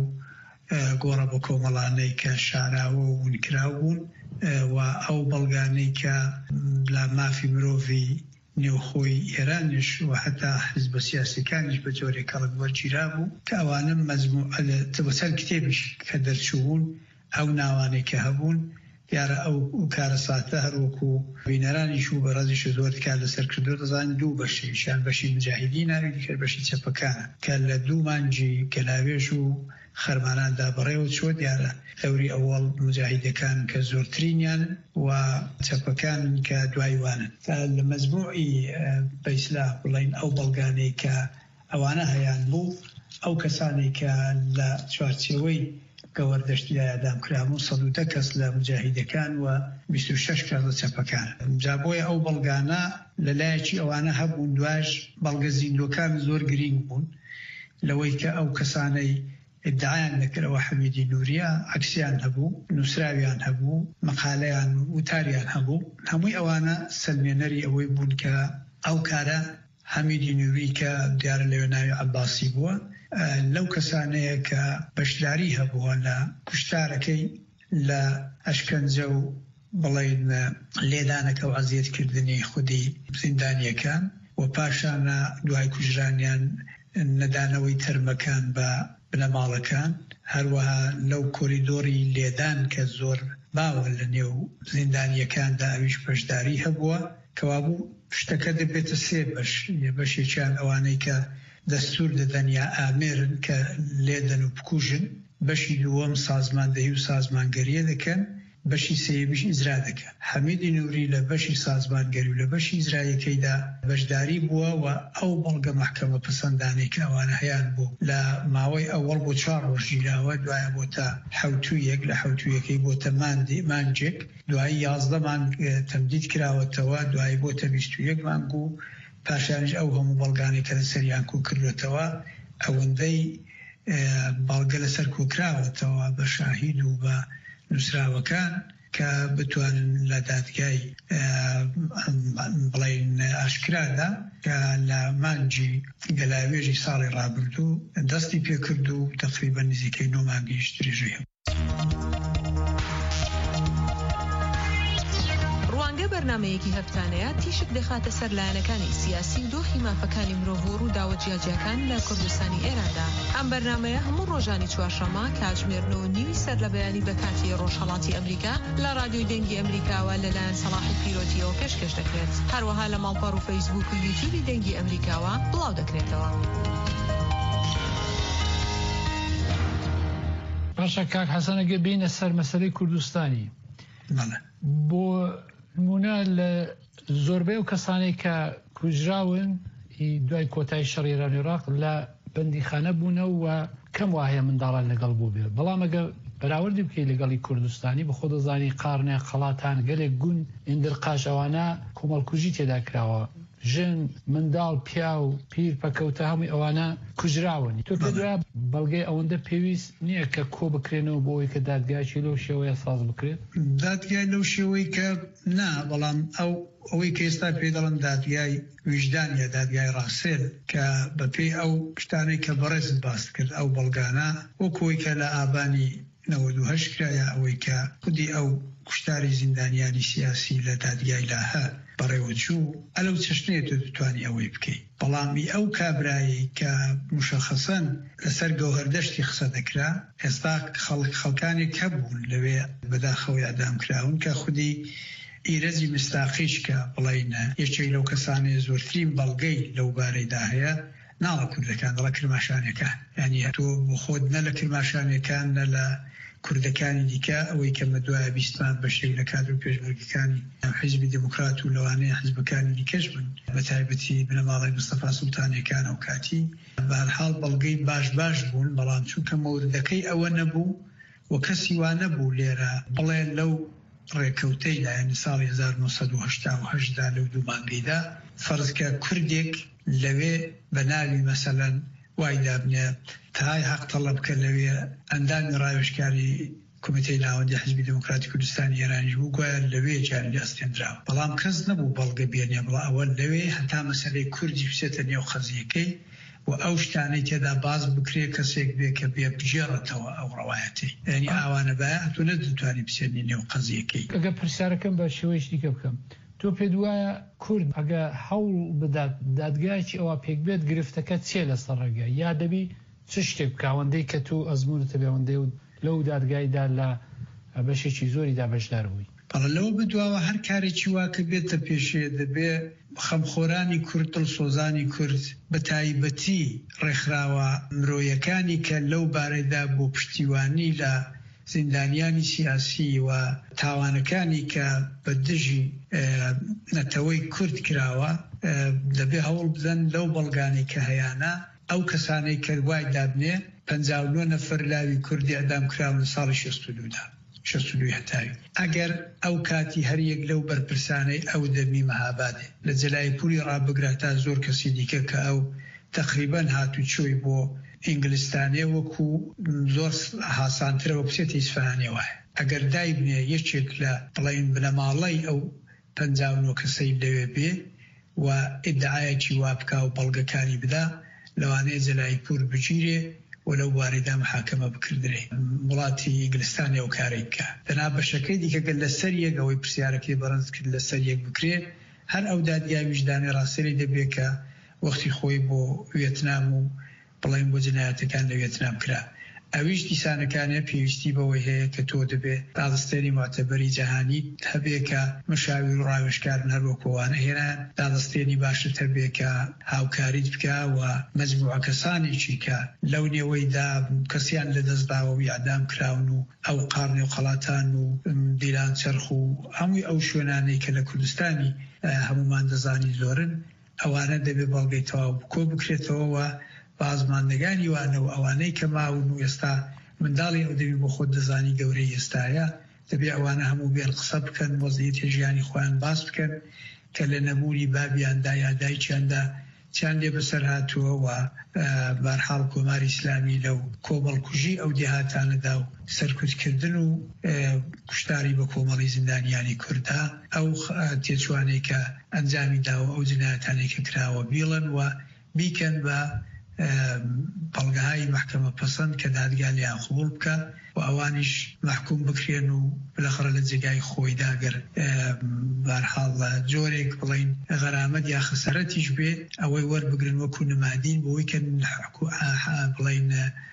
گۆڕە بە کۆمەڵانەی کە شاراوە و ونکراو بوون و ئەو بەڵگانەی کە لە مافی مرۆڤی نێوخۆی ئێرانیش و هەتا حزبە سیاسیەکانیش بە جۆرێک کەڵک وەرگیرا بوو کە ئەوانە مەزموع تەبەسەر کتێبیش کە دەرچوون ئەو ناوانێک کە هەبوون دیارە ئەو کارە ساتە هەروەکو بینەرانیش و بەڕێزیش زۆر کار لەسەر کردو دەزانین دوو بەشیشیان بەشی مجاهیدی ناوی دیکە بەشی چەپەکانە کە لە دوو مانجی گەلاوێژ و خەرماناندا بەڕێوە چوە دیارە ئەوری ئەوڵ مجاهیدەکان کە زۆرترینیان و چەپەکان کە دوایوانن لە مەزموعی بەیسلا بڵین ئەو بەڵگانەی کە ئەوانە هەیان بوو ئەو کەسانی کە لە چوارچێوەی گەوەردەشتی ئەدام کرابوو سەد و دە کەس لە مجاهیدەکان و بیست و شەش کەس لە چەپەکان. جا بۆیە ئەو بەڵگانە لەلایەکی ئەوانە هەبوون، دوایش بەڵگە زیندوەکان زۆر گرنگ بوون لەوەی کە ئەو کەسانەی ادعایان دەکرەوە حەمیدی نووریە عەکسیان هەبوو، نووسراویان هەبوو، مەقالەیان وتاریان هەبوو. هەمووی ئەوانە سەلمێنەری ئەوەی بوون کە ئەو کارە حەمیدی نووری کە دیارە لەوێ ناوی عەباسی بووە لەو کەسانەیە کە بەشداری هەبووە لە کوشتارەکەی لە ئەشکەنجە و بڵێن لێدانەکە و عەزیەتکردنی خودی زیندانیەکان و پاشانە دوای کوژرانیان نەدانەوەی تەرمەکان بە بنەماڵەکان، هەروەها لەو کۆریدۆری لێدان کە زۆر باوە لە نێو زیندانیەکاندا ئەویش بەشداری هەبووە کەوابوو شتەکە دەبێتە سێ بەش. بەشێکیان ئەوانەی کە دەستور دەدەن یا ئامێرن کە لێدەن و بکوژن، بەشی دووەم سازماندەهی و سازمانگەریە دەکەن، بەشی سێیەمیش ئیجرا دەکەن. حەمیدی نووری لە بەشی سازمانگەری و لە بەشی ئیجرایەکەیدا بەشداری بووە و ئەو بەڵگە مەحکەمە پەسەندانەی کە ئەوانە هەیان بوو لە ماوەی ئەوەڵ بۆ چوار ڕۆژی لاوە، دوایە بۆتە حەوتویەک، لە حەوتویەکەی بۆتە مانجێک، دوایی یازدە مانگ تەمدید کراوەتەوە، دوایی بۆتە بیست و یەک مانگ و پاشانش ئەو هەموو بەڵگانەی کە لەسەریان کۆ کردوێتەوە ئەوەندەی بەڵگە لەسەر کۆکراوەتەوە بە شاهید و بە نووسراوەکان کە بتوانن لە دادگای بڵێن ئاشکرادا کە لە مانجی گەلاوێژی ساڵی ڕابردوو دەستی پێکرد و تقریبا نزیکەی نۆ مانگیش درێژەیە. ڕوانگە بەرنامەیەکی هەفتانەیە تیشک دەخاتە سەر لایەنەکانی سیاسی و دۆخی مافەکانی مرۆڤ و داوە جیاجیەکان لە کوردستانی ئێراندا. ئەم بەرنامەیە هەموو ڕۆژانی چوارشەممە کاتژمێرنەوە نیوی سەر لە بەیانی بە کاتی ڕۆژهەڵاتی ئەمریکا لە رادیۆی دەنگی ئەمریکاوە لەلایەن سەلاحی پیرۆتیەوە پێشکەش دەکرێت. هەروەها لە ماڵپەڕ و فەیسبوک و یوتیوبی دەنگی ئەمریکاوە بڵاو دەکرێتەوە. باشە کاک حەسەنەگە بینە سەر مەسەلەی کوردستانی. بۆ نمونە لە زۆربەی و کەسانی کە کوژراون دوای کۆتایی شەڕی ئێران و عێراق لە بەندیخانە بوونە و کەم وایە منداڵان لەگەڵ بوو بێ. بەڵام ئەگە بەراوردی بکەی لەگەڵی کوردستانی بە خۆ دەزانی قارنە خەڵاتان گەلێک گون ئیندرقاش ئەوانە کۆمەڵکوژی تێدا کراوە، ژن منداڵ پیا و پیر پەکەوتە هەمووی ئەوانە کوژراون. تۆ پێدرا بەڵگەی ئەوەندە پێویست نییە کە کۆ بکرێنەوە بۆەوەی کە دادگایکی لەو شێوەیە ساز بکرێت؟ دادگای لەو شێوەی کە نا، بەڵام ئەو ئەوەی کە ئێستا پێ دەڵن دادگای ویژدانیە، دادگای ڕاستێن کە بەپێی ئەو شتانەی کە بەڕێزت باس کرد ئەو بەڵگانە وەکۆی کە لە ئابانی نەوەد و هەشت کرایە ئەوەی کە خودی ئەو کوشتاری زیندانیانی سیاسی لە دادگای لاهە بەڕێوەچوو ئەلەو چشنێت و دەتوانی ئەوەی بکەیت. بەڵامی ئەو کابرایی کە مشەخەسەن لەسەر گەوهەردەشتی قسە دەکرا، ئێستا خەڵکانی هەبوون لەوێ بەداخەوەی ئەدام کراون کە خودی ئیرەزی مستاقیش کە بڵێنە یەکێک لەو کەسانەیە زۆرترین بەڵگەی لەو بارەیدا هەیە ناڵە کوردەکان، دەڵە کرماشانەکان. یعنی تۆ بۆ خۆت نە لە کرماشانەکان نە لە کوردەکانی دیکە ئەوەی کە مەدوایە بیستمان بەشێک لە کادر و پێشمەرگەکانی حیزبی دموکرات و لەوانەیە حیزبەکانی دیکەش بن، بە تایبەتی بنەماڵی مستەفا سوڵتانیەکان ئەو کاتی بەهەرحاڵ بەڵگەی باش باش بوون. بەڵام چونکە مەوردەکەی ئەوە نەبوو و کەسی وا نەبوو لێرە بڵێن لەو ڕێکەوتەیدا، یعنی ساڵی هەزار و نۆ سەد و هەشتا و هەشتدا لەو دوو مانگەیدا فەرزکە کوردێک لەوێ بە ناوی مەسەلەن وای دابنێ تای حەق تەڵەب بکە لەوێ ئەندامی ڕاوێژکاری کۆمیتەی ناوەندی حیزبی دموکراتی کوردستانی ئێرانیش بوو، گوایە لەوێ جاری ئەستێنراوە. بەڵام کەس نەبوو بەڵگە بێنێ بڵێ ئەوە لەوێ هەتا مەسەلەی کوردی بچێتە نێو خەزیەکەی و ئەو شتانەی تێدا باز بکرێ کەسێک بێ کە بێ بژێڕێتەوە ئەو ڕەوایەتی. یعنی ئەوانە بایە تۆ نەدەتوانی بچێنی نێو خەزیەکەی. ئەگە پرسیارەکەم بە شێوەیەکی دیکە بکەم، تۆ پێ دوایە کورد ئەگە هەوڵ بدات دادگایکی ئەوە پێک بێت گرفتەکە چێ لەسەر ڕێگە، یا دەبی چ شتێک بکاوەندەی کە تو ئەزمونتە بێوەندەی و لەو دادگایدا لە بەشێکی زۆریدا بەشدار بووی؟ بەڵە لەوە بدواوە هەر کارێکی واکە بێتە پێشێ دەبێ خەمخۆرانی کورد دڵسۆزانی کورد بە تایبەتی ڕێکخراوە مرۆیەکانی کە لەو بارەیدا بۆ پشتیوانی لە زیندانیانی سیاسی و تاوانەکانی کە بە دژی نەتەوەی کورد کراوە دەبێ هەوڵ بدەن لەو بەڵگانی کە هەیانە ئەو کەسانەی کە وای دابنێ پەنجا و نۆ نەفەر لاوی کوردی ئەدام کراون ساڵی شەست و دوودا شەست و دوو هەتاوی ئەگەر ئەو کاتی هەریەک لەو بەرپرسانەی ئەو دەمی مەهابادێ لە جەلایپوری ڕابگرا تا زۆر کەسی دیکە کە ئەو تقریبان هاتو چۆی بۆ ئینگلیستانێ وەکو زۆر هاسانترەوە بچێتی ئیسفهانێ وایە ئەگەر دایبنێ یەکێک لە بڵین بنەماڵەی ئەو پەنجا و نۆ کەسەی لەوێ بێ و ئیدعایەکی وا بکا و بەڵگەکانی بدا لەوانەیە جەلایپور بگیرێ و لەو وارەدا محاکەمە بکردرێ وڵاتی ئینگلیستان ئەو کارێک بکە دەنا بەشەکەی دیکەگەر لەسەر یەک ئەوەی پرسیارەکەی بەڕەنج کرد لەسەر یەک بکرێ هەر ئەو دادگای ویژدانی ڕاستەری دەبێت کە وەختی خۆی بۆ وێتنام و بڵین بۆ جنایەتەکان لە وێتنام کرا ئەویش دیسانەکانە پێویستی بەوەی هەیە کە تۆ دەبێت دادەستێنی معتەبەری جەهانی هەبێ کە مشاویر و ڕاوێژکارن هەروەکوانە هێنان دادەستێنی باشتر هەبێ کە هاوکاریت بکە و مەجموعە کەسانێکی کە لەو نێوەیدا کەسیان لە دەستداوە ئەعدام کراون و ئەو قارنێ و قەڵاتان و دیلان چەرخ و هەمووی ئەو شوێنانەی کە لە کوردستانی هەمومان دەزانی زۆرن ئەوانە دەبێت بەڵگەی تەواو کۆ بکرێتەوە بازماندەگانی وانە و ئەوانەی کە ماون و ئێستا منداڵی ئەو دەبی بۆ خۆت دەزانی گەورەی ئێستاە دەبێ ئەوانە هەموو بێن قسە بکەن وەزعیەتی ژیانی خۆیان باس بکەن کە لە نەبوونی بابیاندا یا دایکیاندا چیان لێ بەسەر هاتووە و بەرحاڵ کۆماری ئیسلامی لەو کۆمەڵکوژی ئەو دێهاتانەدا و سەرکوتکردن و کوشتاری بە کۆمەڵی زیندانیانی کووردا ئەو تێچوانەی کە ئەنجامی داوە ئەو جنایەتانەی کە کراوە بیڵن و بیکەن بە بەڵگەهای محکەمە پەسەند کە دادگا لیان قبوڵ بکە و ئەوانیش محکوم بکرێن و بلەخڕە لە جێگای خۆیدا گەر بەرحاڵ جۆرێک بڵین غەرامەت یا خسەرەتیش بێ ئەوەی وەربگرن وەکو نمادین بۆی کە بڵین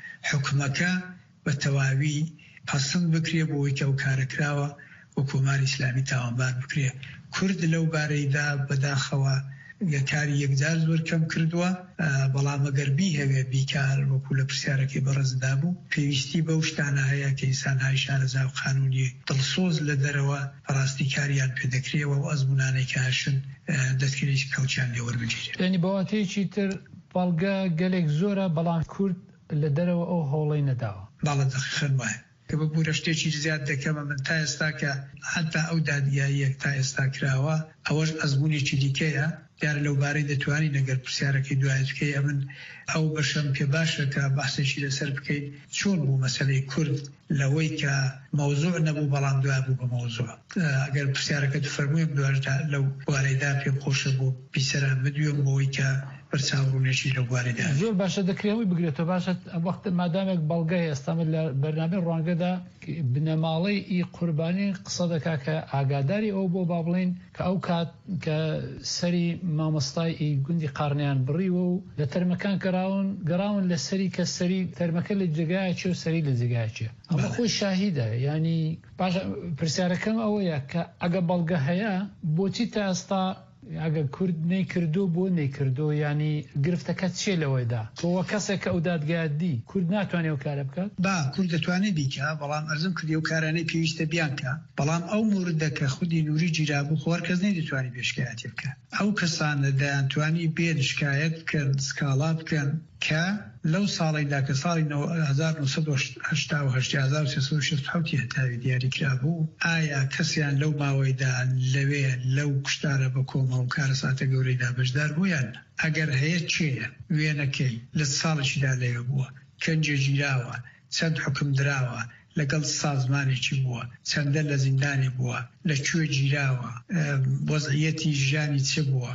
حکومەکە بە تەواوی پەسەند بکرێ بۆی کە ئەو کارەکراوە و کۆماری ئیسلامی تاوانبار بکرێ کورد لەو بارەیدا بەداخەوە کاری یەکجار زۆر کەم کردووە بەڵام ئەگەربی هەوێ بیکار وەکو لە پرسیارەکەی بەڕێزدا بوو پێویستی بەو شتانە هەیە کە ئینسانهای شارەزا و قانونی دڵسۆز لە دەرەوە ڕاستی کاریان پێدەکرێەوە و ئەزمونانەی کە هاشن دەستگیرێکی کەوتیان لێ وەربگیرێت یعنی بەواتەیەکی تر بەڵگە گەلێک زۆرە بەڵام کورد لە دەرەوە ئەو هەوڵەی نەداوە باڵە دەخەن وایە کە بە بوورە شتێکی زیاد دەکەمە من تا ئێستا کە حتا ئەو دادگاییەک تا ئێستا کراوە ئەوەش ئەزمونێکی دیکەیە دیارە لەو بارەی دەتوانین ئەگەر پرسیارەکەی دوای بکەی ئەمن ئەو بەشەم پێ باشە کە بەحسێکی لەسەر بکەیت چۆن بوو مەسەلەی کورد لەوەی کە مەوزوع نەبوو بەڵام دوای بوو بە مەوزوع ئەگەر پرسیارەکەت فەرموویەک دواشدا لەو بوارەیدا پێم خۆشە بۆ بیسەران بدوێم بۆی کە بەرچاوڕوونێکی لە بوارەیدا زۆر باشە دەکرێەوەی بگرێتەوە باشە وەخت مادامێک بەڵگای ئێستامە لە بەرنامەی ڕوانگەدا بنەماڵەی ئی قوربانی قسە دەکا کە ئاگاداری ئەو بۆ با بڵین کە ئەو کات کە سەری مامۆستای ئی گوندی قارنیان بڕیوە و لە تەرمەکان گەڕاون گەڕاون لە سەری کە سەری تەرمەکە لە جێگایەکی و سەری لە جێگایەکیە ئەمە خۆی شاهیدە ینی پرسیارەکەم ئەوەیە کە ئەگە بەڵگە هەیە بۆچی تا ئێستا ئەگە کورد نەیکردو بۆ نەیکردو ینی گرفتەکە چێ لەوەیدا تۆوە کەسێک کە ئەو دادگایت دی کورد ناتوانێت و کارە بکات با کورد دەتوانێت بیکە بەڵام ئەرزم کردی و کارانەی پێویستە بیانکە بەڵام ئەو موردەکە خودی نووری گیرابوو خۆر کەس نەیدەتوانی پێشکایەتی بکە ئەو کەسانە دەیانتوانی بێ شکایەت بکەن سکاڵا بکەن کە لەو ساڵیدا کە ساڵی هەزار و نۆ سەد و هەشتا و هەشت هەزار و سێسەد و شەست و حەوت هەتاوی دیاریکرا بوو ئایا کەسیان لەو ماوەیدا لەوێ لەو کوشتارە بە کۆمەڵ و کارە ساتە گەورەیدا بەشدار بوویان ئەگەر هەیە چێە وێنەکەی لە ساڵێکیدا لەوێ بووە کەنجێ گیراوە چەند حکم دراوە لەگەڵ سازمانێکی بووە چەندە لە زیندانێ بووە لەکوێ گیراوە وەزعیەتی ژیانی چ بووە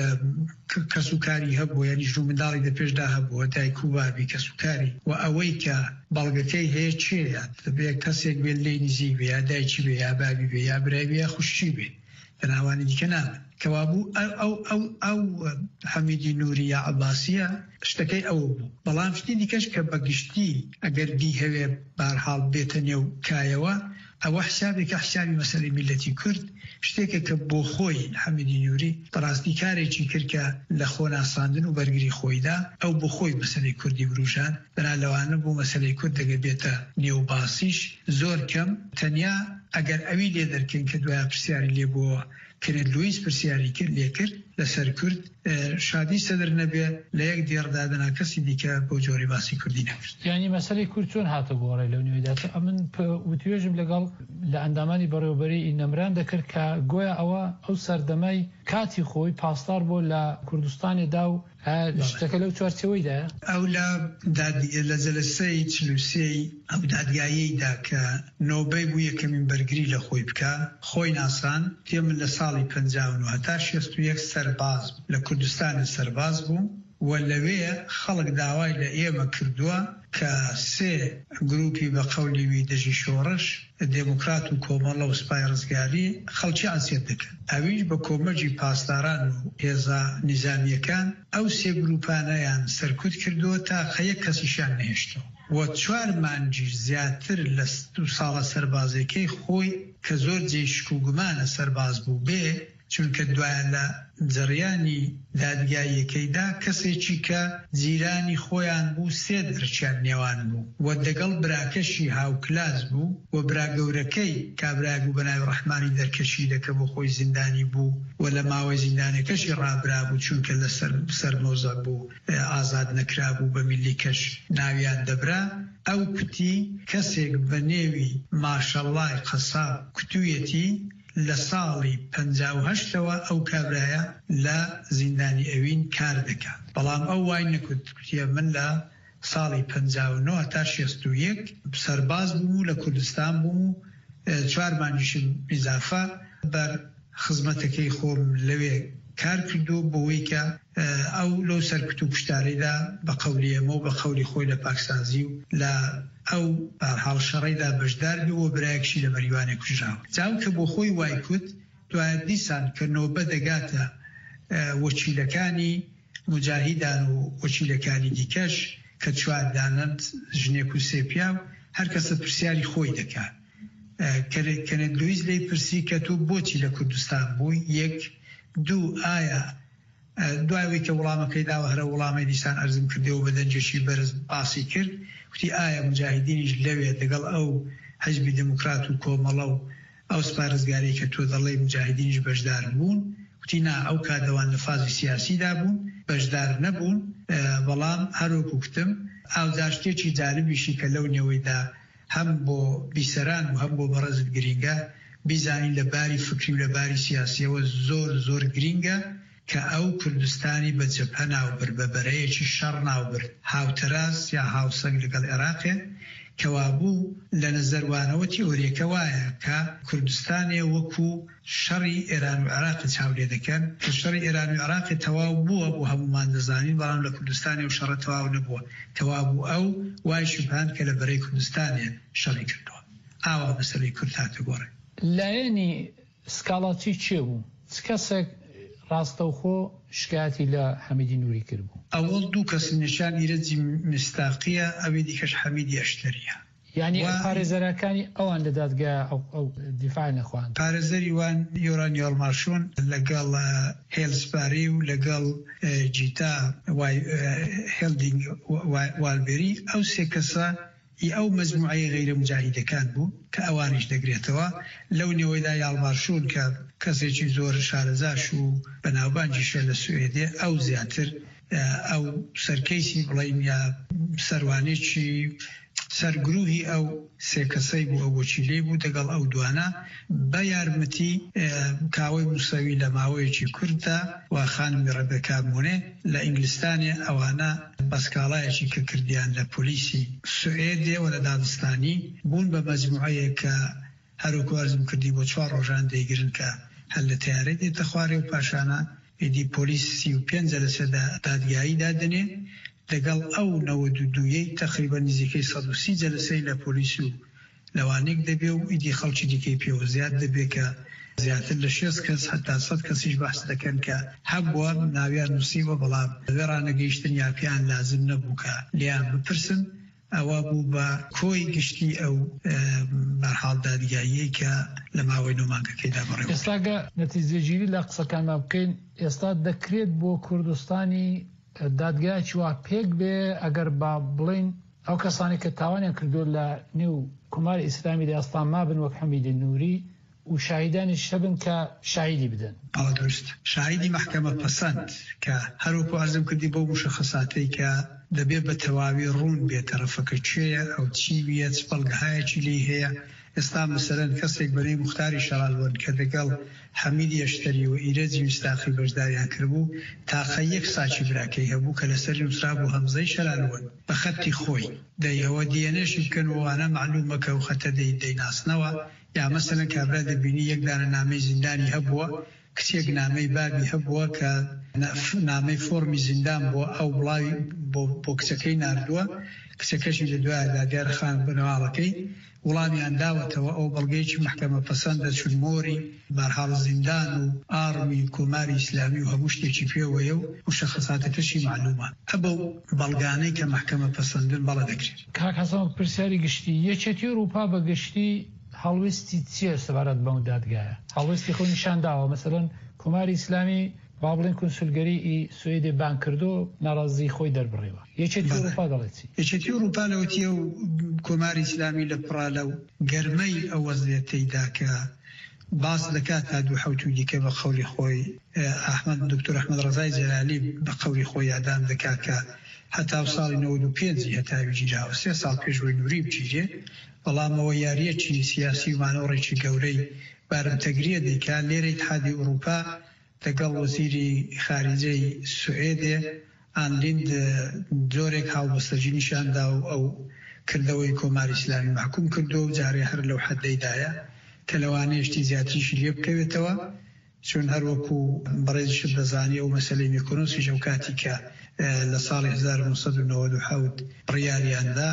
کەسوکاری هەبوو یعنی ژوو منداڵی دە پێشدا هەبووە دایک و بابی کەسوکاری و ئەوەی کە بەڵگەکەی هەیە چێە دەبێت کەسێک بێت لێی نزیک بێ یا دایکی بێ یا بابی بێ یا برای بێ یا خوشی بێ بەناوانی دیکە نامن کەوابوو ئەو ئەو ئەو حەمیدی نووری یا عەباسیە شتەکەی ئەوە بوو بەڵام شتی دیکەش کە بەگشتی ئەگەر بی هەوێ بارحاڵ بێتە نێو کایەوە ئەوە حسابێکە حسابی مەسەلەی میلەتی کورد شتێکە کە بۆ خۆی حەمیدی نووری بەڕاستی کارێکی کردکە لە خۆ ناساندن و بەرگری خۆیدا ئەو بۆ خۆی مەسەلەی کوردی بروژان بەنا لەوانە بۆ مەسەلەی کورد دەگە بێتە نێو باسیش زۆر کەم تەنیا ئەگەر ئەوی لێ دەرکەین کە دوای پرسیاری لێ بۆ کرد لویس پرسیاری کرد لێ کرد لەسەر کورد شادی سەدر نەبێ لە یەک دێڕدادنا کەسی دیکە بۆ جۆری باسی کوردی نەکرد. یعنی مەسەلەی کورد چۆن هاتە گۆڕی لەو نوێدا؟ ئەمن وتوێژم لەگەڵ لە ئەندامانی بەڕێوەبەری ئینەمران دەکرد کە گویا ئەوە ئەو سەردەمای کاتی خۆی پاسدار بۆ لە کوردستانێدا و شتەکە لەو چوارچەوەیدا ئەو لە جەلسەی چلوسەی ئەو دادگاییدا کە نۆبەی بوو یەکەمین بەرگری لە خۆی بکە خۆی ناسان تێ من لە ساڵی پەنجاو و هەتا شێست و یەک سەرباز لە کوردستانی سەرباز بوو و لەوێ خەڵک داوای لە ئێمە کردووە کە سێ گروپی بە قەولیوی دژی شۆڕش دموکرات و کۆمەڵە و سوپای ڕزگاری خەڵکی ئاسیەت دەکەن. ئەویش بە کۆمەجی پاسداران و هێزا نیزامیەکان ئەو سێ گروپانەیان سەرکوت کردووە تا خەیەک کەسیشان نهێشتەوە و چوار مانجی زیاتر لە دو ساڵە سەربازەکەی خۆی کە زۆر جێشک و گومانە سەرباز بوو بێ چونکە دوایە لە جەڕیانی دادگاییەکەیدا کەسێکی کە جیرانی خۆیان بوو سێ دەرچیان نێوان بوو و دەگەڵ براکەشی هاوکلاس بوو و براگەورەکەی کابراگ و بەناوی ڕەحمانی دەرکەشی دەکە بۆ خۆی زیندانی بوو و لە ماوەی زیندانەکەشی ڕابرا بوو چونکە لە سەر مۆزە بوو ئازاد نەکرا بوو بە میلی کەش ناویان دەبرا. ئەو کوتی کەسێک بە نێوی ماشەڵڵای قەساب کوتوویەتی لە ساڵی پەنجا و هەشتەوە ئەو کابرایە لە زیندانی ئەوین کار دەکات. بەڵام ئەو وای نەکوت کوتیە من لە ساڵی پەنجا و نۆ تا شێست و یەک سەرباز بوو لە کوردستان بوو چوار مانجیشم ئیزافە بەر خزمەتەکەی خۆم لەوێ کار کردو بۆی کە ئەو لەو سەرکوت و پشتارەیدا بە قەولی ئەمە و بە قەولی خۆی لە پاکسازی و لە ئەو هاڵ شەڕەیدا بەشدار بوو و برایەکشی لە مەریوانێ کوژراوە. جاو کە بۆ خۆی وای کوت دوایە دیسان کە نۆبە دەگاتە وەکیلەکانی مجاهیدان و وەکیلەکانی دیکەش کە چواردانند ژنێک و سێپیا و هەر کەسە پرسیاری خۆی دەکات. کەنێت لویز لی پرسی کە تۆ بۆچی لە کوردستان بووی؟ یەک دوو ئایا دوایەوەی کە وڵامەکەی داوە هەرە وڵامی دیسان ئەرزم کردەوە بە دەنجێکی بەرز باسی کرد وتی ئایا مجاهیدینیش لەوێ دەگەڵ ئەو حەزبی دموکرات و کۆمەڵە و ئەو سوپای ڕزگاری کە تۆ دەڵێ مجاهیدینیش بەشدار بوون؟ وتی نا ئەو کادەوان لە فازی سیاسیدا بوون بەشدار نەبوون. بەڵام هەروەکو کتم ئاوداشتێکی جالبیشی کە لەو نێوەیدا هەم بۆ بیسەران و هەم بۆ بەڕێزت گرینگە بیزانین لە باری فکری و لە باری سیاسیەوە زۆر زۆر گرینگە کە ئەو کوردستانی بە جەبهە ناوبرد بە بەرەیەکی شەڕ ناوبرد هاوتەراس یا هاوسەنگ لەگەڵ عێراقێ کەوا بوو لە نەزەروانەوە تیۆریەکە وایە کە کوردستانێ وەکو شەڕی ئێران و عێراقی چاولێ دەکەن کە شەڕی ئێران و عێراقی تەواو بووە بۆ هەمومان دەزانین بەڵام لە کوردستانی و شەڕە تەواو نەبووە تەواو بوو ئەو وای شوبهان کە لە بەرەی کوردستانێ شەڕی کردووە. ئاوا مەسەلەی کورد هاتە گۆڕی. لایەنی سکاڵاتی چێ بوو؟ چ کەسێک ڕاستەوخۆ شکایەتی لە حەمیدی نووری کرد بوو؟ ئەوەڵ دوو کەس نیشان ئیرەجی مستاقیە ئەوێ دیکەش حەمیدی ئەشتەریە. یعنی پارێزەرەکانی ئەوان لە دادگا ئەو دیفاع نەخواند. پارێزەری وان یۆران یۆڵماشۆن لەگەڵ هێلسپاری و لەگەڵ جیتا هێلدینگ والبێری ئەو سێ کەسە ئەو مەجموعەی غەیرە مجاهیدەکان بوو کە ئەوانیش دەگرێتەوە. لەو نێوەیدا یاڵماشۆن کە کەسێکی زۆر شارەزاش و بەناوبانجیشە لە سوێدێ ئەو زیاتر ئەو سەرکەیسی بڵین یا سەروانێکی سەرگروهی ئەو سێ کەسەی بوو ئەو وەکیلەی بوو دەگەڵ ئەو دوانە بە یارمەتی کاوەی موسەوی لە ماوەیەکی کورددا و خانمی ڕەبێکا مونێ لە ئینگلیستانێ ئەوانە بەسکاڵایەکی کە کردیان لە پۆلیسی سوێدێ و لە دادستانی بوون بە مەجموعەیە کە هەروەکو ئەرزم کردی بۆ چوار ڕۆژان دەیگرن کە هەر لە تیارێ دێتە خوارێ و پاشانە ئیدی پۆلیسی و پێنج جەلسە دادگایی دادنێ لەگەڵ ئەو نەوە دوودویەی تقریبا نزیکەی سەد و سی جەلسەی لە پۆلیس و لەوانێک دەبێ و ئیدی خەڵکی دیکەی پێوە زیاد دەبێ کە زیاتر لە شێست کەس هەتا سەد کەسیش بەحس دەکەن کە هەبووە ناویان نووسیوە بەڵام لەوێ ڕانەگەیشتن یا پێیان لازم نەبوو کە لیان بپرسن. ئەوە بوو بە کۆی گشتی ئەو مەرحاڵ دادگاییەی کە لە ماوەی نۆمانگەکەیدا بەڕێوە. ئێستاگە نەتیجەگیری لە قسەکانمان بکەین ئێستا دەکرێت بۆ کوردستانی دادگایکی وا پێک بێ ئەگەر با بڵین ئەو کەسانی کە تاوانیان کردو لە نێو کۆماری ئیسلامی داستان مابن وەک حەمیدی نووری و شاهیدانیش هەبن کە شاهیدی بدەن. درست شاهیدی محکمە پەسەند کە هەروەکو عەرزم کردی بۆ مشەخەساتەی کە دەبێت بە تەواوی ڕوون بێت تەرەفەکە کوێیە ئەو چی بێت بەڵگەهایەکی لێ هەیە. ئێستا مەسەرەن کەسێک بەنێ موختاری شەڕالوەن کە دەگەڵ حەمیدی ئەشتەری و ئیرەجی مستاقی بەشداریان کردبوو تاقە یەک ساچی براکەی هەبوو کە لەسەر نووسرا بوو هەمزەی شەرالوەن بە خەتی خۆی دەیەوە دیێنێشی بکەن وانە معلومەکە و خەتە دەیناسنەوە یا مەسەرەن کابرا دەبینی یەک دانە نامەی زیندانی هەبووە کچێک نامەی بابی هەبووە کە نامەی فۆرمی زیندان بۆ ئەو بڵاوی بۆ کچەکەی ناردووە کچەکەشی لە دوای دادگارخان بنەواڵەکەی وڵامیان داوەتەوە ئەو بەڵگەیەکی محکەمە پەسەندە چون مۆری بەرحاڵ زیندان و ئارمی کۆماری ئیسلامی و هەموو شتێکی پێوەیە و مشەخەساتەکەشی معلومە ئەبە بەڵگانەی کە محکەمە پەسەندن بەڵە دەکرێت. کاک حەسەن پرسیاری گشتی یەکێتی ئەوروپا بە گشتی هەڵویستی چیە سەبارەت بەو دادگایە؟ هەڵویستی خۆی نیشان داوە مەسەڵەن کۆماری ئیسلامی با بڵێن کونسولگەری سوێدی بان کردو ناڕازی خۆی دەربڕێەوە. یەکێتی ئەوروپا دەڵێتی یەکێتی ئەوروپا لەوەتیە و کۆماری ئیسلامی لە پڕا لەو گەرمەی ئەو وەزعیەتەیدا کە باس دەکات تا دوو حەوت و دیکە بە قەولی خۆی ئەحمەد دکتۆر ئەحمەد ڕەزای جەلالی بە قەولی خۆی یادام دەکات کە هەتا ساڵی نەوەد و پێنجی هەتاوی گیراوە سێ ساڵ پێشوەی نووری بچیرێ بەڵامەوە یاریەکی سیاسی و مانەوەڕێکی گەورەی بارمتەگریە دەیکات لێرە اتحادی ئەوروپا لەگەڵ وەزیری خارجەی سوئێدێ ئانلیند جۆرێک هاوبەستەجی نیشاندا و ئەو کردەوەی کۆماری ئیسلامی محکوم کردو و جارێ هەر لەو حەدەیدایە کە لەوانەیە شتی زیاتریشی لێ بکەوێتەوە چون هەروەکو بەڕێزیشت دەزانێ و مەسەلەی میکۆنۆسی ژەو کاتی کە لە ساڵی هەزار و نۆسەد و نەوەد و حەوت بڕیاریاندا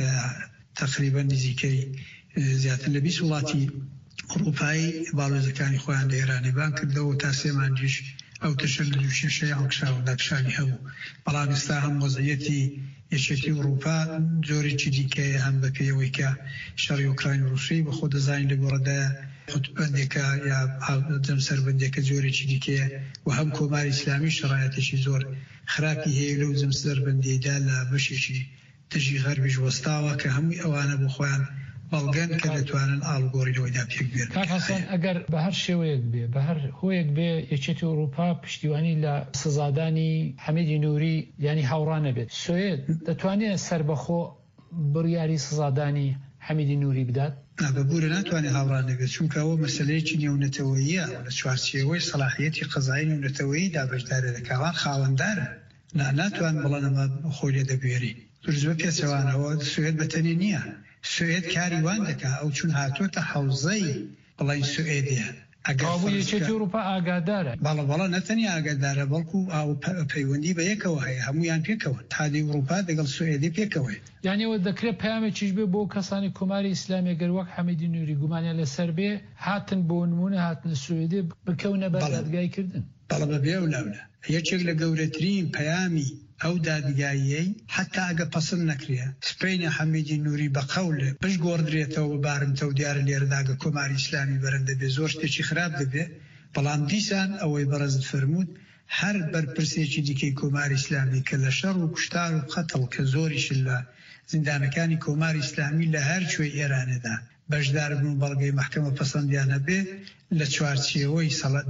تقریبا نزیکەی زیاتر لە بیست وڵاتی ئەوروپایی باڵۆزەکانی خۆیان لە ئێرانیبان کردەوە تا سێ مانگیش ئەو تەشە لە دوو شێشەی هەڵکشاوەداکشانی هەبوو بەڵام ئێستا هەم وەزعیەتی یەکێتی ئەوروپا جۆرێکی دیکەیە هەم بە پێیەوەی کە شەڕی ئوکراین و رووسی بە خۆ دەزانین لە گۆڕەدایە قوتبەندێکە یا جەم سەربەندێکە جۆرێکی دیکەیە و هەم کۆماری ئیسلامی شەڕایەتێکی زۆر خراپی هەیە لەو جەم سەربەندیەدا لە بەشێکی دژی غەربیش وەستاوە کە هەمووی ئەوانە بۆ خۆیان بەڵگەن کە دەتوانن ئاڵگۆڕیەوەیدا پێک بێت. کاک حەسەن ئەگەر بە هەر شێوەیەک بێ بە هەر هۆیەک بێ یەکێتی ئەوروپا پشتیوانی لە سزادانی حەمیدی نووری ینی هاوڕانە بێت سوێد دەتوانێت سەربەخۆ بڕیاری سزادانی حەمیدی نووری بدات؟ بەبوورە ناتوانێت هاوڕانە بێت چونکە ئەوە مەسەلەیەکی نێونەتەوەییە لە چوارچێوەی سەلاحیەتی قەزایی نێونەتەوەییدا بەشدارە دەکەوان خاوەندارن ناتوان بڵێن ئەمە خۆی لێ دەبوێری زۆر پێچەوانەوە سوێد بەتەنێ نییە سوێد کاری وان دەکا ئەو چون هاتوۆتە حەوزەی بڵین سوئێدیە ئەگەڕێتی ئەوروپا ئاگادارە بەڵە بەڵە نەتەنی ئاگادارە بەڵکو ئاو پەیوەندی بە یەکەوە هەیە هەمویان پێکەوە اتحادی ئەوروپا دەگەڵ سوئێدی پێکەوەی یانیەوە دەکرێت پامێکیش بێ بۆ کەسانی کۆماری ئیسلامی گەر وەک حەمیدی نووری گومانیان لەسەر بێ هاتن بۆ نمونە هاتنە سوئێدی بکەونە بەر دادگایکردن بەڵە بەبێ و لاونە یەکێک لە گەورەترین پەیامی ئەو دادگاییەی حتا ئەگە پەسەند نەکرێ سپینە حەمیدی نووری بە قەول بەش گۆڕدرێتەوە بارمتە و دیارە لێرەداگە کۆماری ئیسلامی بەرەندە بێ زۆر شتێکی خراپ دەبێ بەڵام دیسان ئەوەی بەڕێزت فەرموود هەر بەرپرسێکی دیکەی کۆماری ئیسلامی کە لە شەڕ و کوشتار و قەتڵ کە زۆریشن لە زیندانەکانی کۆماری ئیسلامی لە هەر کوێی ئێرانەدا بەشدار بوون بەڵگەی محکەمە پەسەندیانە بێ لە چوارچێوەی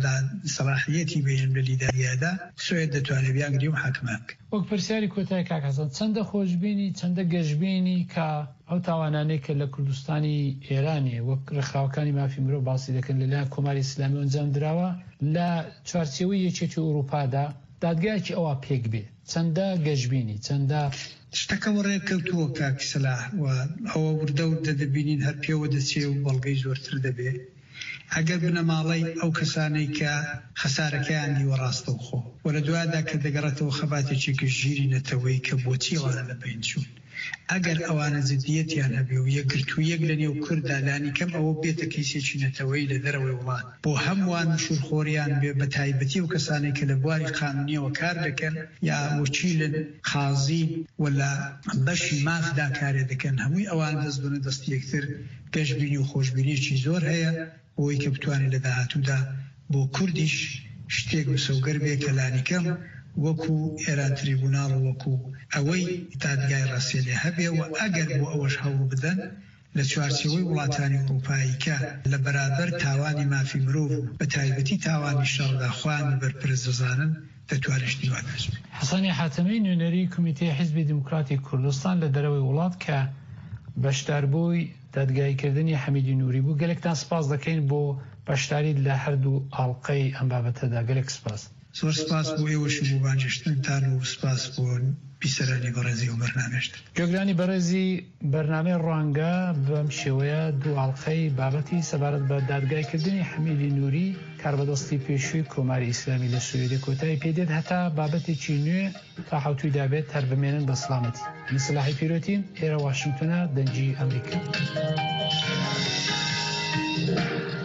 سەلاحیەتی بێن لە لیداریادا سوێد دەتوانێت بیانگری و حاکمان بکە. وەک پرسیاری کۆتای کاک حەسەن چەندە خۆشببینی چەندە گەشتبینی کە ئەو تاوانانەی کە لە کوردستانی ئێرانێ وەک ڕێکخراوەکانی مافی مرۆڤ باسی دەکەن لەلایەن کۆماری ئیسلامی ئەنجام درراوە لە چوارچێوەی یەکێتی ئەوروپادا دادگایەکی ئەوە پێک بێ چەندە گەشتبینی چەندە شتەکەەوە ڕێککەوتووە کاکی سەلاح و ئەوە وردە و دەدەبینین هەر پێوە دەچێ و بەڵگەی زۆرتر دەبێ ئەگەر بنەماڵی ئەو کەسانەی کە خەسارەکەیان دیوە ڕاستە و خۆ و لە دووادا کە دەگەڕێتەوە خەباتێکی گشتگیری نەتەوەی کە بۆچی وانە لە بین چوون ئەگەر ئەوانە جدیەتیان هەبێ و یەکگرتو یەک لە نێو کوردا لانی کەم ئەوە بێتە کەیسێکی نەتەوەی لە دەرەوەی وڵات بۆ هەمووان مشورخۆریان بێ بە تایبەتی و کەسانی کە لە بواری قانونیەوە کار دەکەن یا وەکیلن خازی ولا بەشی مافدا کارێ دەکەن هەمووی ئەوان دەست بنە دەستی یەکتر گەشتبینی و خۆشببینیی زۆر هەیە بۆی کە بتوانێت لە داهاتوودا بۆ کوردیش شتێک بسەوگەر بێ کە لانیکەم وەکو ئێران تریبوناڵ وەکو ئەوەی دادگای ڕاستێنێ هەبێ و ئەگەر بۆ ئەوەش هەوڵ بدەن لە چوارچەوەی وڵاتانی ئەوروپایی کە لە بەرابەر تاوانی مافی مرۆڤ بە تایبەتی تاوانی شەڕداخوان بەرپرسدەزانن دەتوانشتی وادەست. حەسانی حاتەمی نوێنەری کمیتەی حیزبی دموکراتی کوردستان لە دەرەوەی وڵات کە بەشداربووی دادگایکردنی حەمیدی نووری بوو گەلێکتان سپاس دەکەین بۆ بەشداری لە هەردوو ئاڵلقەی ئەم بابەتەدا گەلێک سپاس. زۆر سپاس بۆ ئێوەش بۆ بانگشتنتان و سپاس بۆ بیسەرانی بەڕێزی و بەرنامێشت. گوێگرانی بەڕێزی بەرنامەی ڕوانگە بەم شێوەیە دوو ئاڵلقەی بابەتی سەبارەت بە دادگایکردنی حەمیدی نووری کاربەدەستی پێشووی کۆماری ئیسلامی لە سوێدی کۆتایی پێدێت هەتا بابەتێکی نوێ تا حوتوی دابێت هەر بمێنن بە سڵامەتی. من سلاحی پیرۆتین ئێرە واشنگتۆنە دەنگی ئەمریکا.